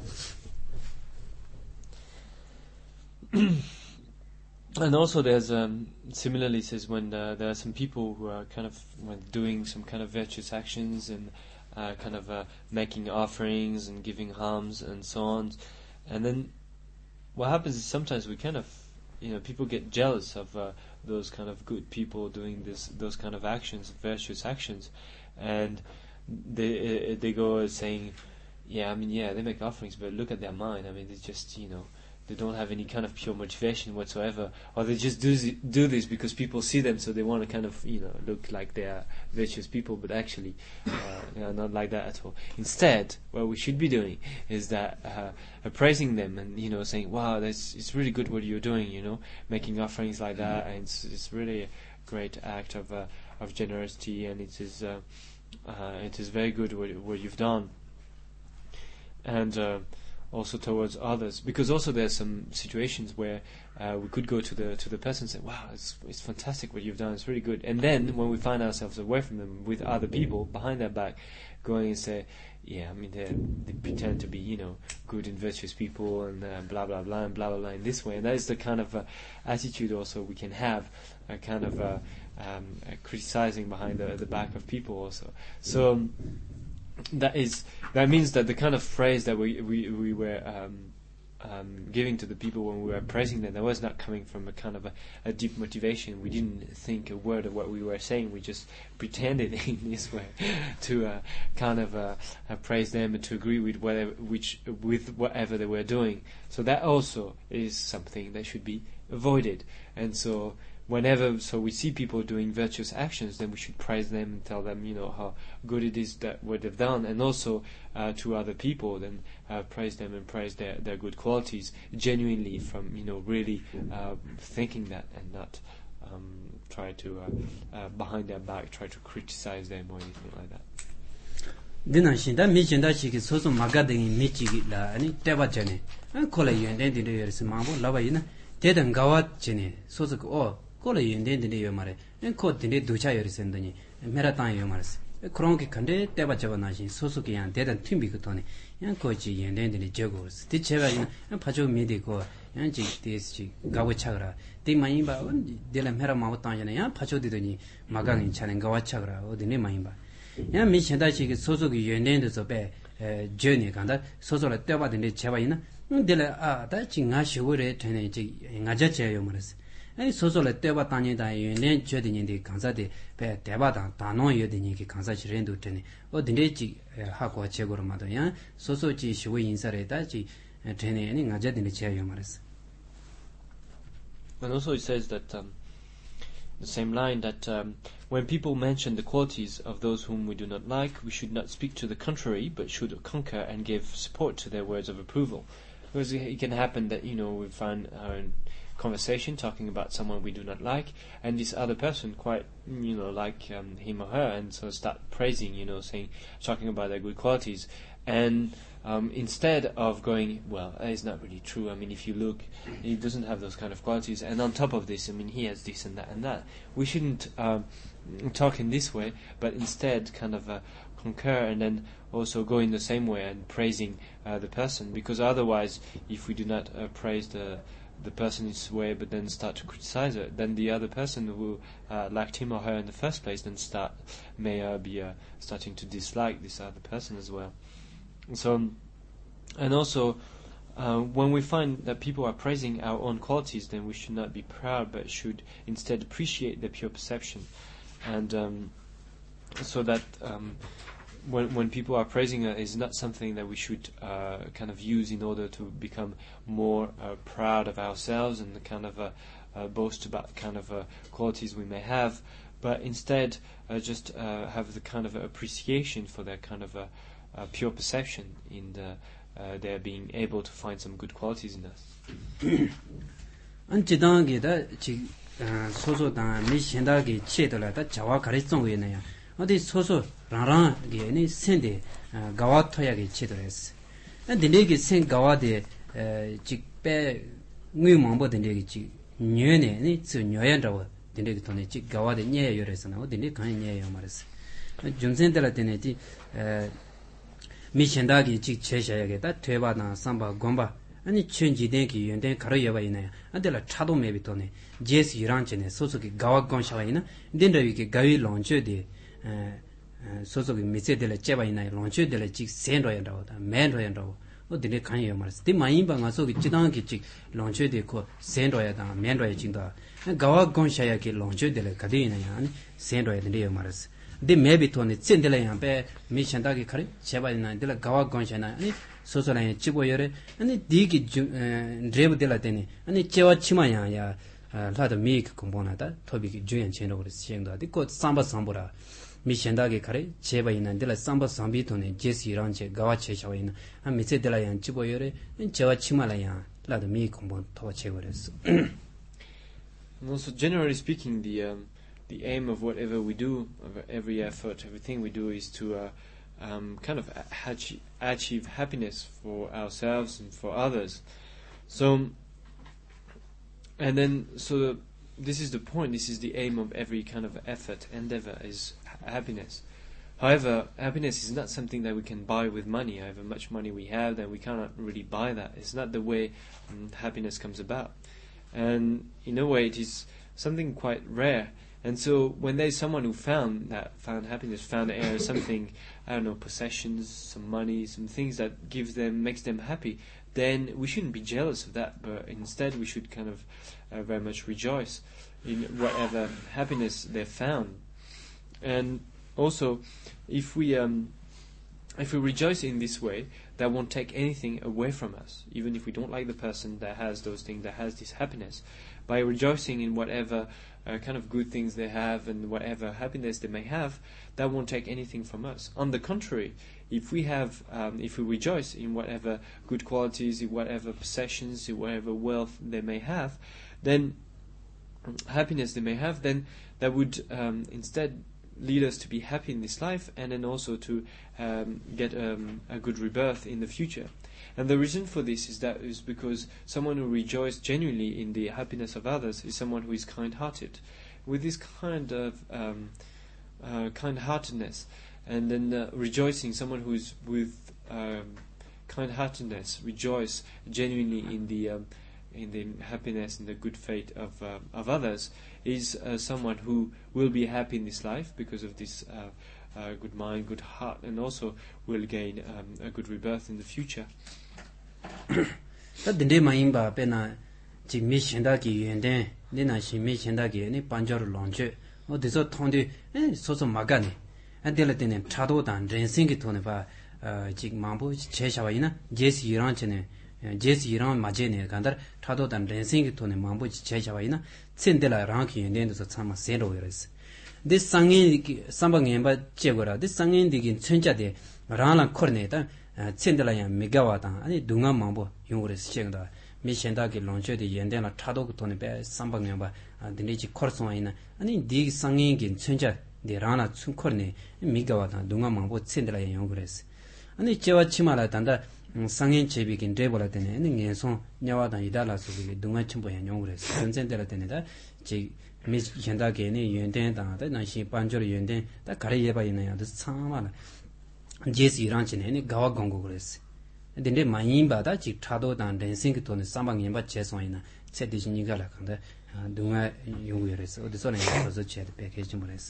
And also there's similarly says when there are some people who are kind of doing some kind of virtuous actions and kind of making offerings and giving alms and so on, and then what happens is sometimes we kind of people get jealous of those kind of good people doing those kind of actions, virtuous actions, and they go saying, they make offerings, but look at their mind. I mean, they just they don't have any kind of pure motivation whatsoever, or they just do this because people see them, so they want to kind of look like they are virtuous people, but actually not like that at all. Instead, what we should be doing is that praising them and saying, "Wow, it's really good what you're doing," making offerings like that, and it's really a great act of generosity, and it is very good what you've done, and also towards others, because also there's some situations where we could go to the person and say, "Wow, it's fantastic what you've done. It's really good." And then when we find ourselves away from them with other people behind their back, going and say, "Yeah, I mean they pretend to be good and virtuous people and blah blah blah and blah blah blah in this way," and that is the kind of attitude also we can have, a kind of criticizing behind the back of people also. So. That means that the kind of phrase that we were giving to the people when we were praising them, that was not coming from a kind of a deep motivation. We didn't think a word of what we were saying. We just pretended in this way to kind of praise them and to agree with whatever they were doing. So that also is something that should be avoided. And so whenever we see people doing virtuous actions, then we should praise them and tell them, how good it is that what they've done, and also to other people, then praise them and praise their good qualities genuinely from really thinking that, and not try to behind their back try to criticize them or anything like that. Dina shinda mi shinda shiki soso magadingi mi chigi la ani teba chane kola yenden dinde yorisi mambo laba yina dedan gawa chane soso ko kola yenden dinde yomare ko dinde ducha yorisi ndani mera tan yomaris kronki kande teba chaba nashin soso ki yan dedan timbi kutone yan ko chi yenden dinde jegos di cheba yina pacho midi ko yan chi des chi gawa chagra di mayimba dela mera mawo tan yana yan pacho didoni magagin chane gawa chagra odine mayimba 야 미신다시 소소기 연년에서 배 저니 간다 소소를 떼봐든데 제바이나 근데 다 진가 시월에 되네 이제 가자제요 말았어 아니 소소를 떼봐 다니다 연년 저디인데 강사데 배 대바다 단원 여디니게 강사실엔도 되네 어딘데 지 하고 제거로 마도야 소소지 시월 인사래다 지 되네 아니 가자든데 제요 말았어. And also it says that the same line that when people mention the qualities of those whom we do not like, we should not speak to the contrary, but should concur and give support to their words of approval. Because it can happen that, we find our conversation talking about someone we do not like, and this other person quite, like him or her, and so start praising, talking about their good qualities. And instead of going, well, it's not really true. I mean, if you look, he doesn't have those kind of qualities. And on top of this, I mean, he has this and that and that. We shouldn't talk in this way, but instead kind of concur and then also go in the same way and praising the person. Because otherwise, if we do not praise the person in this way, but then start to criticize it, then the other person who liked him or her in the first place then may be starting to dislike this other person as well. So, and also, when we find that people are praising our own qualities, then we should not be proud, but should instead appreciate their pure perception. And so that when people are praising us, is not something that we should kind of use in order to become more proud of ourselves and kind of boast about kind of qualities we may have, but instead just have the kind of appreciation for their kind of pure perception in their being able to find some good qualities in us. 안지당게 다 소소다 미신다게 체들다 자와 가르성이네요. 어디 소소 라라게 니 센데 가와토야게 체들었어. 근데게 센 가와데 직배 의망보든데 지 녀네 니 녀연다고 근데 돈에 지 가와데 녀여래서나 어디니 간 녀여 말았어. 중생들 때네지 미신다기 직 제셔야겠다. 되바나 삼바 곰바 아니 천지대기 연대 가려야 있나요? 안들라 차도 매비도네. 제스 이란체네 소소기 가와건샤와이나 딘더위게 가위 론체데 소소기 미세들 제바 있나요? 론체들 직 센로야다오다. 맨로야다오. 어디네 간이요 말스. 디 마인바 가소기 지당기 직 론체데 코 센로야다. 맨로야 진다. 가와건샤야게 론체들 가디나야 아니 센로야데요 말스. de maybe to ne tsendela yan pe mi chanda ki khare cheba na de la gawa gon chana ani so so la yan chibo yore ani di ki dreb de la tene ani chewa chima ya ya la de mi ki kombona da tobi ki juyan chen ro sieng da di ko samba sambura mi chanda ki khare cheba ina de la samba sambi to ne jesi ran che gawa che chawa ina ami se de la yan chibo yore chewa chima la yan la de mi ki kombon to che gore. And also generally speaking, the aim of whatever we do, of every effort, everything we do, is to kind of achieve happiness for ourselves and for others. So, and then, so this is the point, this is the aim of every kind of effort, endeavor, is happiness. However, happiness is not something that we can buy with money. However much money we have, then we cannot really buy that. It's not the way happiness comes about. And in a way, it is something quite rare. And so when there's someone who found happiness, found something, I don't know, possessions, some money, some things that makes them happy, then we shouldn't be jealous of that, but instead we should kind of very much rejoice in whatever happiness they've found. And also, if we if we rejoice in this way, that won't take anything away from us. Even if we don't like the person that has those things, that has this happiness, by rejoicing in whatever kind of good things they have and whatever happiness they may have, that won't take anything from us. On the contrary, if we rejoice in whatever good qualities, in whatever possessions, in whatever wealth they may have, then happiness they may have, then that would instead lead us to be happy in this life, and then also to get a good rebirth in the future. And the reason for this is because someone who rejoices genuinely in the happiness of others is someone who is kind-hearted. With this kind of kind-heartedness, and then rejoicing, someone who is with kind-heartedness rejoice genuinely in the happiness and the good fate of others, is someone who will be happy in this life because of this good mind, good heart, and also will gain a good rebirth in the future. Dinde mayimba pena ji mi shinda gi yenden ni na shi mi shinda gi ni panjor lonje o deso thonde so magani andela tenen chado dan rensing gi thone ba ji mambo che shawaina jesi iran chene jesi iran majene gandar chado dan rensing gi thone mambo che shawaina tsendela rang gi yenden so chama sero yeres this sangin sambang yemba chegora this sangin digin chenja de rangla korne ta tsendela ya megawa ta ani dunga mambo yongres chegda mi shenda gi lonche de yenden la chado gi thone be sambang yemba dinji korso ina ani di sangin gi chenja de rana chunkorne megawa ta dunga mambo tsendela ya yongres ani chewa chimala tanda 상인 제비긴 레버라 되네. 녜송 냐와다 이달라 소비 동아 첨부 연용그래서 전전대라 되네다. 제 미현다게네 연된다다. 나시 반절 연된 다 가래 예바 있나요? 참마라. 제시 이란치네 가와 공고 그랬어. 근데 많이 받아 지 차도단 렌싱 돈에 상방연바 제송이나 세디신이가라 근데 동아 연구열에서 어디서는 가서 제대 패키지 좀 그랬어.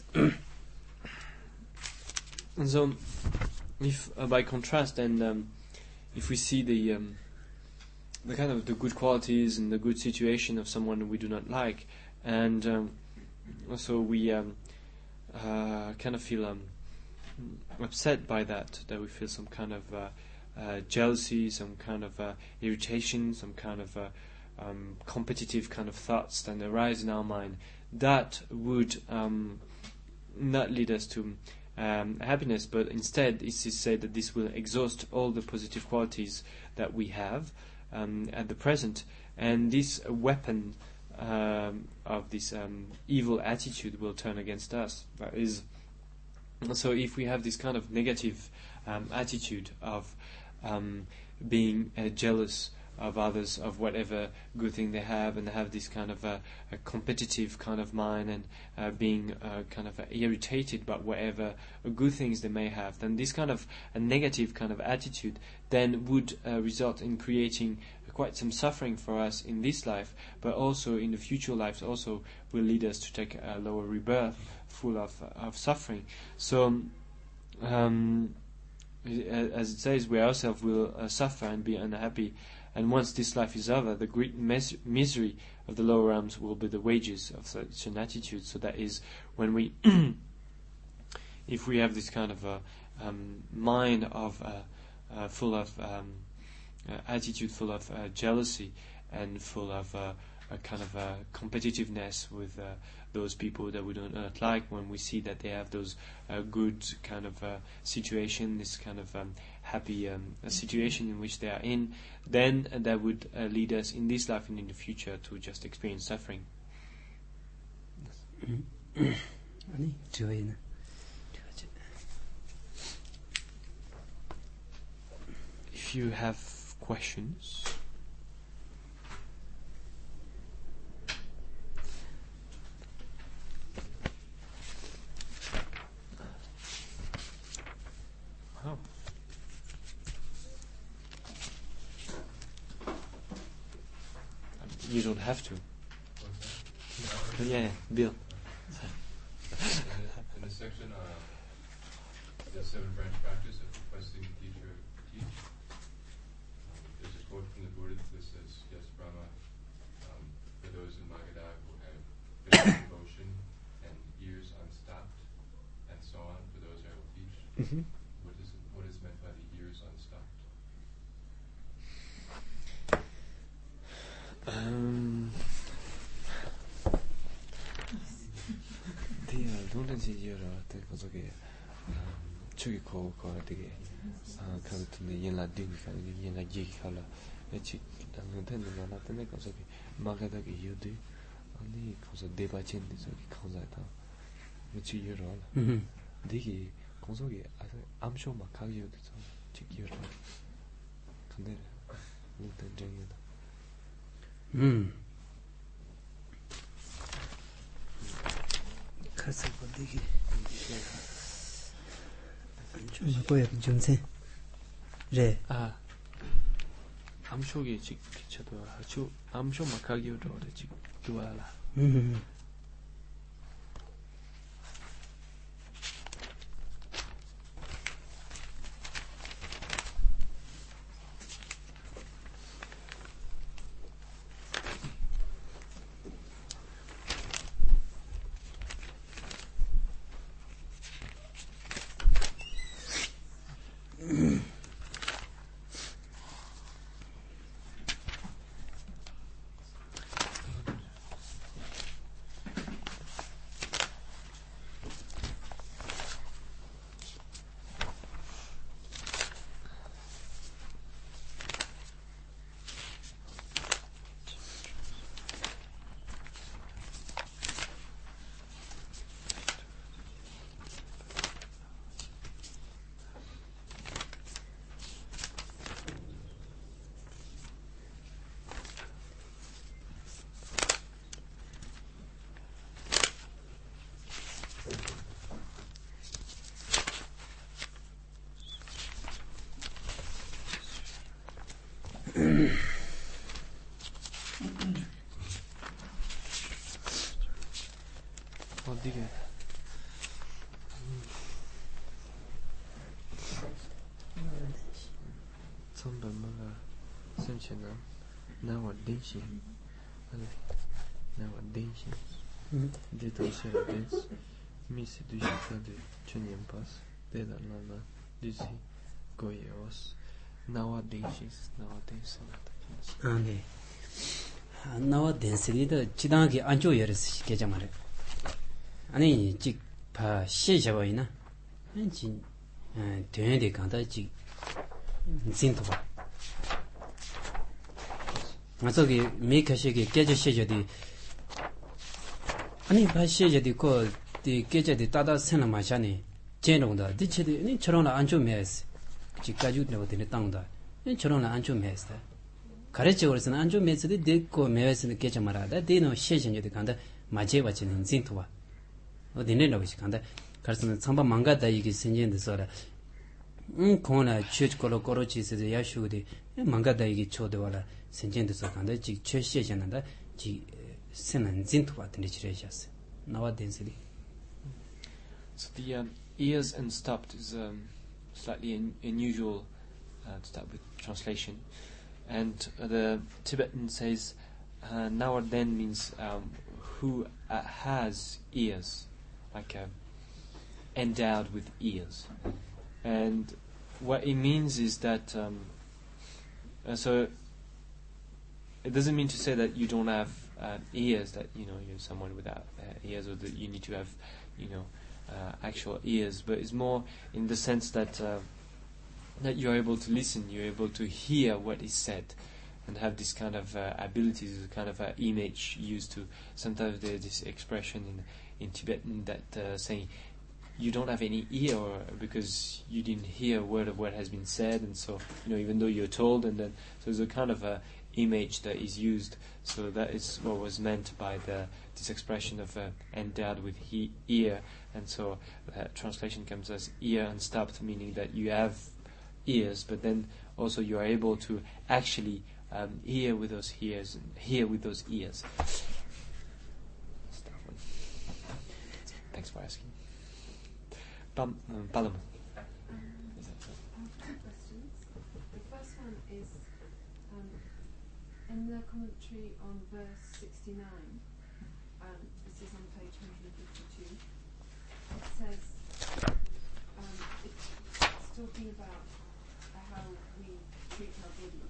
And so if by contrast and if we see the kind of the good qualities and the good situation of someone we do not like, and also we kind of feel upset by that we feel some kind of jealousy, some kind of irritation, some kind of competitive kind of thoughts that arise in our mind, that would not lead us to happiness, but instead it is said that this will exhaust all the positive qualities that we have at the present, and this weapon of this evil attitude will turn against us. That is, so if we have this kind of negative attitude of being jealous of others, of whatever good thing they have, and have this kind of a competitive kind of mind, and being kind of irritated by whatever good things they may have, then this kind of a negative kind of attitude then would result in creating quite some suffering for us in this life, but also in the future lives also will lead us to take a lower rebirth full of suffering. So as it says, we ourselves will suffer and be unhappy. And once this life is over, the great misery of the lower realms will be the wages of such an attitude. So that is when we, if we have this kind of mind of full of attitude, full of jealousy, and full of a kind of competitiveness with those people that we do not like, when we see that they have those good kind of situation, this kind of happy situation in which they are in, then that would lead us in this life and in the future to just experience suffering. If you have questions. Oh. You don't have to. Yeah, Bill. In the section, the seven branch practice of requesting the teacher to teach, there's a quote from the Buddha that says, "Yes, Brahma, for those in Magadha who have been devotion and ears unstopped, and so on, for those I will teach." Mm-hmm. What is meant 동전지 이어라 때 거기 저기 거 되게 그것도 얘나 뒤니까 얘나 얘기하라 에치 당근은 나나 때문에 거기 마가다게 이유도 아니 거기서 대바친데 저기 강자다 그치 이어라 되게 공석이 아주 암쇼 막 가기도 좀 이어라 근데 일단 정이다 가서 보되게 좀 뭐야 좀세 래 암쇼기 직쳐도 아주 암쇼 막 가기도 지금 좋아라 어디게 선반마가 선체나 나와 댄시 아니 나와 댄시 데도시 댄스 미스 두시카데 춘님 파스 데다나나 디시 고이오스 나와 댄시 나와 댄스 아네 나와 댄스리도 지당하게 안쪽 열었어 계자 말해 아니 직파 시셔보이나 진 되는데 간다 직 진도봐 저기 메이커시게 깨져 시저디 아니 바 시저디 거디 깨져디 따다 세나 마샤니 제노다 디치디 니 저런나 안쪽 메스 직가주 되거든요 땅다 니 저런나 안쪽 메스 가르쳐 버서는 안쪽 메스디 데고 메스는 깨져 말아다 데노 시저디 간다 마제 받치는 진도봐 어디네라고 시간다 가르스는 상바 망가다 이게 생긴데 소라 코나 추치콜로 코로치스 야슈디 망가다 이게 초도와라 생긴데 소간다 지 최시에잖아 지 세는 진토 같은 지레샤스 나와 덴스리 So the ears and stopped is slightly unusual to start with translation, and the Tibetan says now or then means who has ears, like endowed with ears, and what it means is that so it doesn't mean to say that you don't have ears, that you're someone without ears, or that you need to have actual ears, but it's more in the sense that that you're able to listen, you're able to hear what is said, and have this kind of abilities, this kind of image used to. Sometimes there's this expression in Tibetan that saying you don't have any ear because you didn't hear a word of what has been said, and so even though you're told, and then so there's a kind of image that is used. So that is what was meant by this expression of endowed with ear, and so translation comes as ear unstopped, meaning that you have ears, but then also you are able to actually hear with those ears, and hear with those ears. Thanks for asking. Palam. Two questions. The first one is in the commentary on verse 69, this is on page 152, it says it's talking about how we treat our body,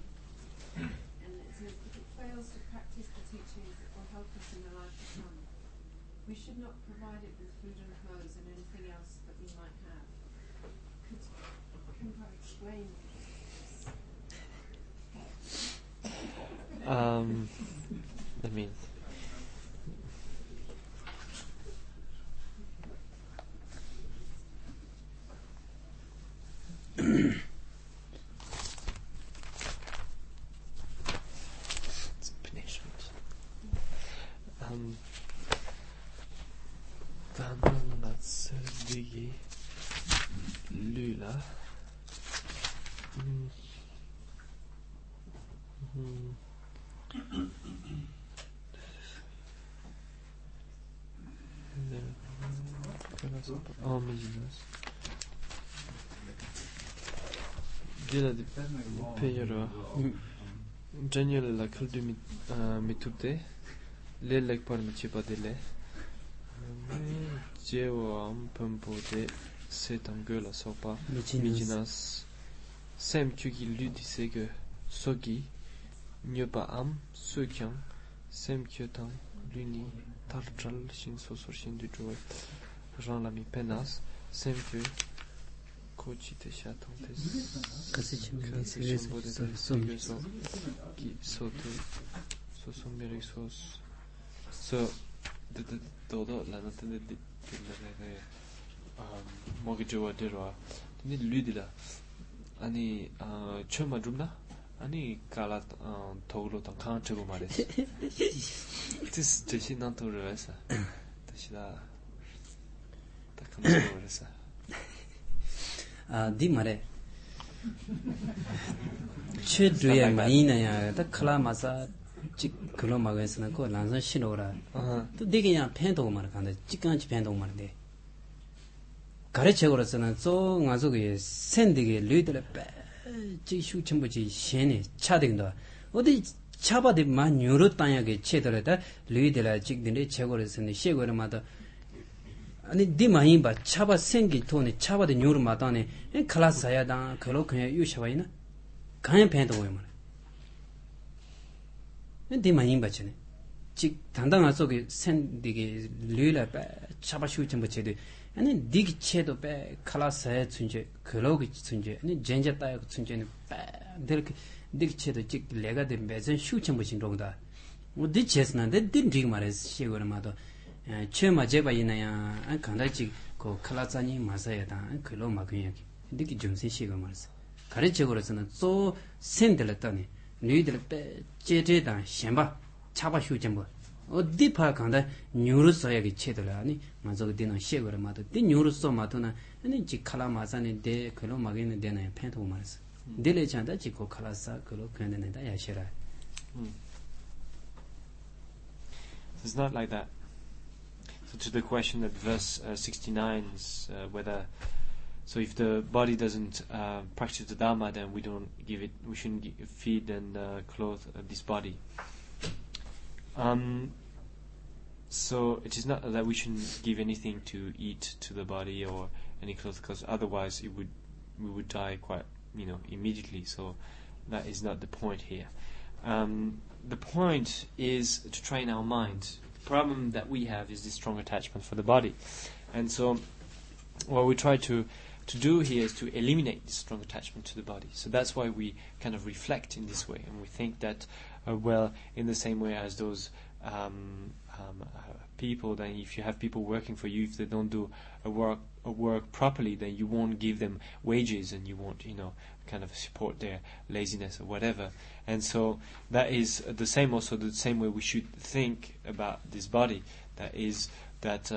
and it says if it fails to practice the teachings, it will help us in the life to come. we should not provide it with food and clothes and anything else that we might have. Can I explain this? I mean, it's punishment. Digi Lula. Dila di peyero Daniel la kaldu mitupte le lek par mi chipa dele jewo am pampo de setangela sopa mijinas sem kyugi ludi sege sogi nyoba am sukyang sem kyotang luni tartral shin sosor shin du joy ran la mi penas sem kyu kochi te shatang tes Kasichim so ki sote so someri sos so the todo la nota de mogi jowa derwa ni ludila ani choma drumna 아니 갈라 도로 더 카운트고 말했어. this 대신 난 도로에서 다시다 딱 감사하고 그랬어. 디 말에 최주의 마이나야 딱 클라마사 직 그런 막에서는 그 란선 신호라. 또 되게 그냥 팬도 말 간다. 직간지 팬도 말인데. 가르쳐고로서는 저 가족이 센디게 류들 지슈 전부지 신이 차등다 어디 차바데 만 유로 땅하게 체더라다 류들아 직든데 제거로서는 시고르마다 아니 디마인 바 차바 생기 돈에 차바데 유로 마다네 클라사야다 그로 그냥 유셔와이나 가연 팬도 오면 디마인 바치네 직 단단한 속에 센디게 류라 차바 슈 전부 제대 아니 디기 체도 빼 클라스에 준제 글로기 준제 아니 젠제 따야 준제는 빼 디기 체도 직 레가 된 매전 슈청 보신 정도다 어디 체스는데 딘디 말해서 시고르마도 체마 제바이나야 안 간다지 그 클라스니 마사야다 글로 막이야 디기 좀세 시고 말서 가르쳐고로서는 또 센들었더니 너희들 빼 제제다 셴바 차바 슈청 뭐 어디 파 간다 뉴로서야기 체들라 아니 맞아 되는 시거를 마도 디 뉴로서 마도나 아니 지 칼라마산에 데 그로 막이는 데나 팬도 말았어 딜레 잔다 지고 칼라사 그로 괜찮다 야시라 It's not like that. So to the question that verse 69 is whether so if the body doesn't practice the Dharma, then we shouldn't feed and clothe this body. So it is not that we shouldn't give anything to eat to the body or any clothes, because otherwise we would die quite immediately. So that is not the point here. The point is to train our mind. The problem that we have is this strong attachment for the body, and so what we try to do here is to eliminate this strong attachment to the body. So that's why we kind of reflect in this way, and we think that in the same way as those people, then if you have people working for you, if they don't do a work properly, then you won't give them wages, and you won't kind of support their laziness or whatever. And so that is the same way we should think about this body. That is that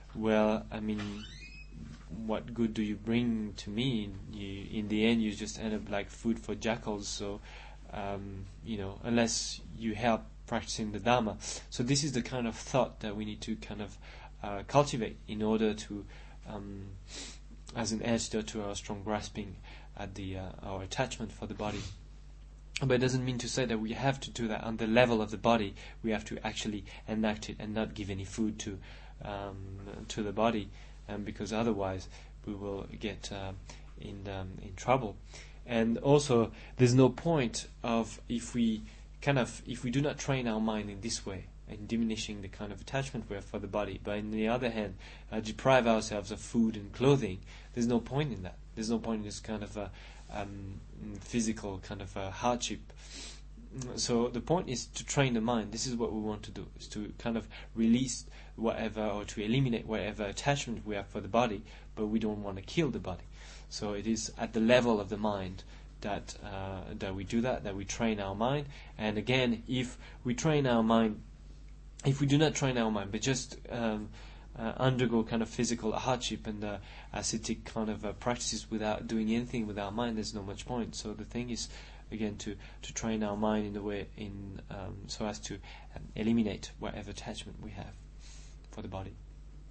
what good do you bring to me? In the end you just end up like food for jackals. So unless you help practicing the Dharma. So this is the kind of thought that we need to kind of cultivate in order to, as an antidote to our strong grasping at our attachment for the body. But it doesn't mean to say that we have to do that on the level of the body. We have to actually enact it and not give any food to the body, because otherwise we will get in trouble. And also, there's no point of if we do not train our mind in this way, in diminishing the kind of attachment we have for the body. But on the other hand, deprive ourselves of food and clothing. There's no point in that. There's no point in this kind of a physical kind of a hardship. So the point is to train the mind. This is what we want to do, is to kind of release whatever, or to eliminate whatever attachment we have for the body, but we don't want to kill the body. So it is at the level of the mind that we do that we train our mind. And again, if we train our mind, if we do not train our mind, but just undergo kind of physical hardship and ascetic kind of practices without doing anything with our mind, there's no much point. So the thing is, again, to train our mind in the way so as to eliminate whatever attachment we have for the body.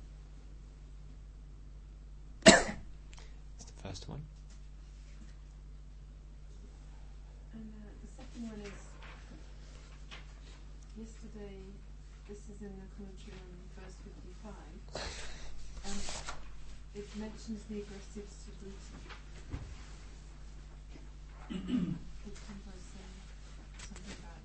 That's the first one. And the second one is, yesterday, this is in the commentary on verse 55, it mentions the aggressive subruti. It was something about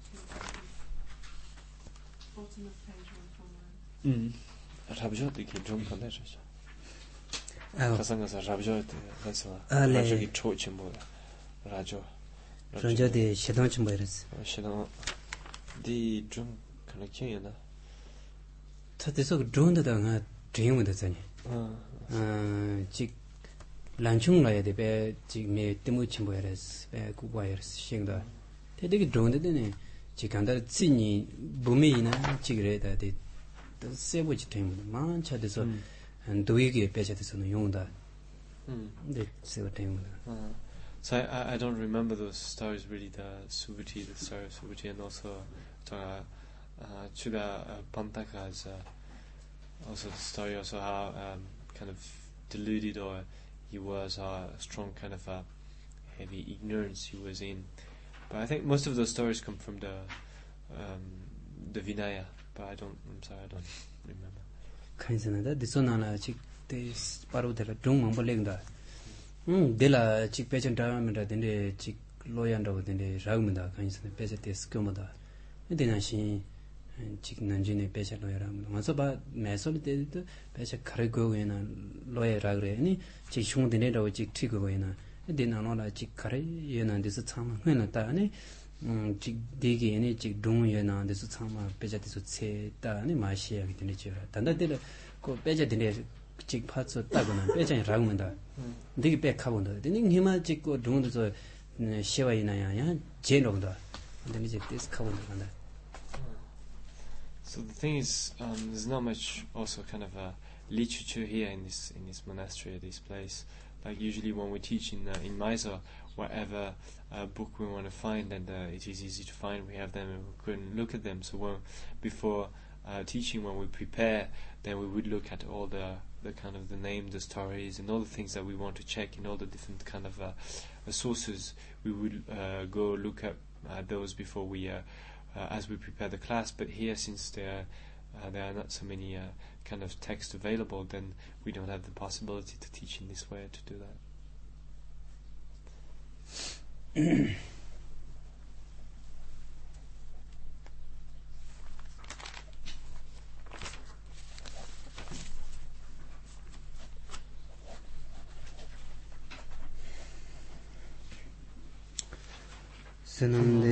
bottom of page 149. Rabjot ki drum kan leje. 아, 가상가서 rabjot 해서 네. rabjot이 초침 뭐야. 라조. 전저대 시동치 뭐랬어. 시동 디 drum connection 나. 타데서 드론다가 드림도 되잖니. 직 란충라야 되베 직메 때문에 뭐랬어. 배 구바이러스 신다. 되게 드론데네. 지간다 찌니 부미나 지그래다 데 세보지 되면 만차데서 도이게 빼자데서는 용다. 근데 세고 되면 So I don't remember those stories really, the Subhuti, the story of Subhuti, and also Chuda Pantaka has also the story also how kind of deluded or he was, strong kind of heavy ignorance he was in. But I think most of those stories come from the Vinaya, but I don't remember. 간선하다 디소나나 직대 바로들 종망벌랭다. 데라 직 배전다면다 된데 직 로얀다고 된데 라우면다 간선에 배제때 스켜마다. 데나시 직 난진에 배제로야라면 와서 봐 매설 때도 배제 가르고에나 로야라 그래니 직 흉데네라고 직 튀고에나 데나노라 직 가르 예난데서 참 회나다니 직 되게니 직 동예나 데서 참 배제돼서 세다니 마시야기 되네 저 단다들 그 배제되네 직 파서 따고는 배전이 라우면다. 되게 백하본다. 근데 힘아 찍고 동도서 시와이나야 제노다. 근데 이제 디스카본다. So the thing is, there's not much also kind of literature here in this monastery, this place. Like usually when we teach in Mysore, whatever book we want to find, and it is easy to find, we have them and we can look at them. So before teaching, when we prepare, then we would look at all the kind of the name, the stories, and all the things that we want to check in all the different kind of sources. We would go look at those before we, as we prepare the class. But here, since there are not so many kind of texts available, then we don't have the possibility to teach in this way, to do that. 쓰는데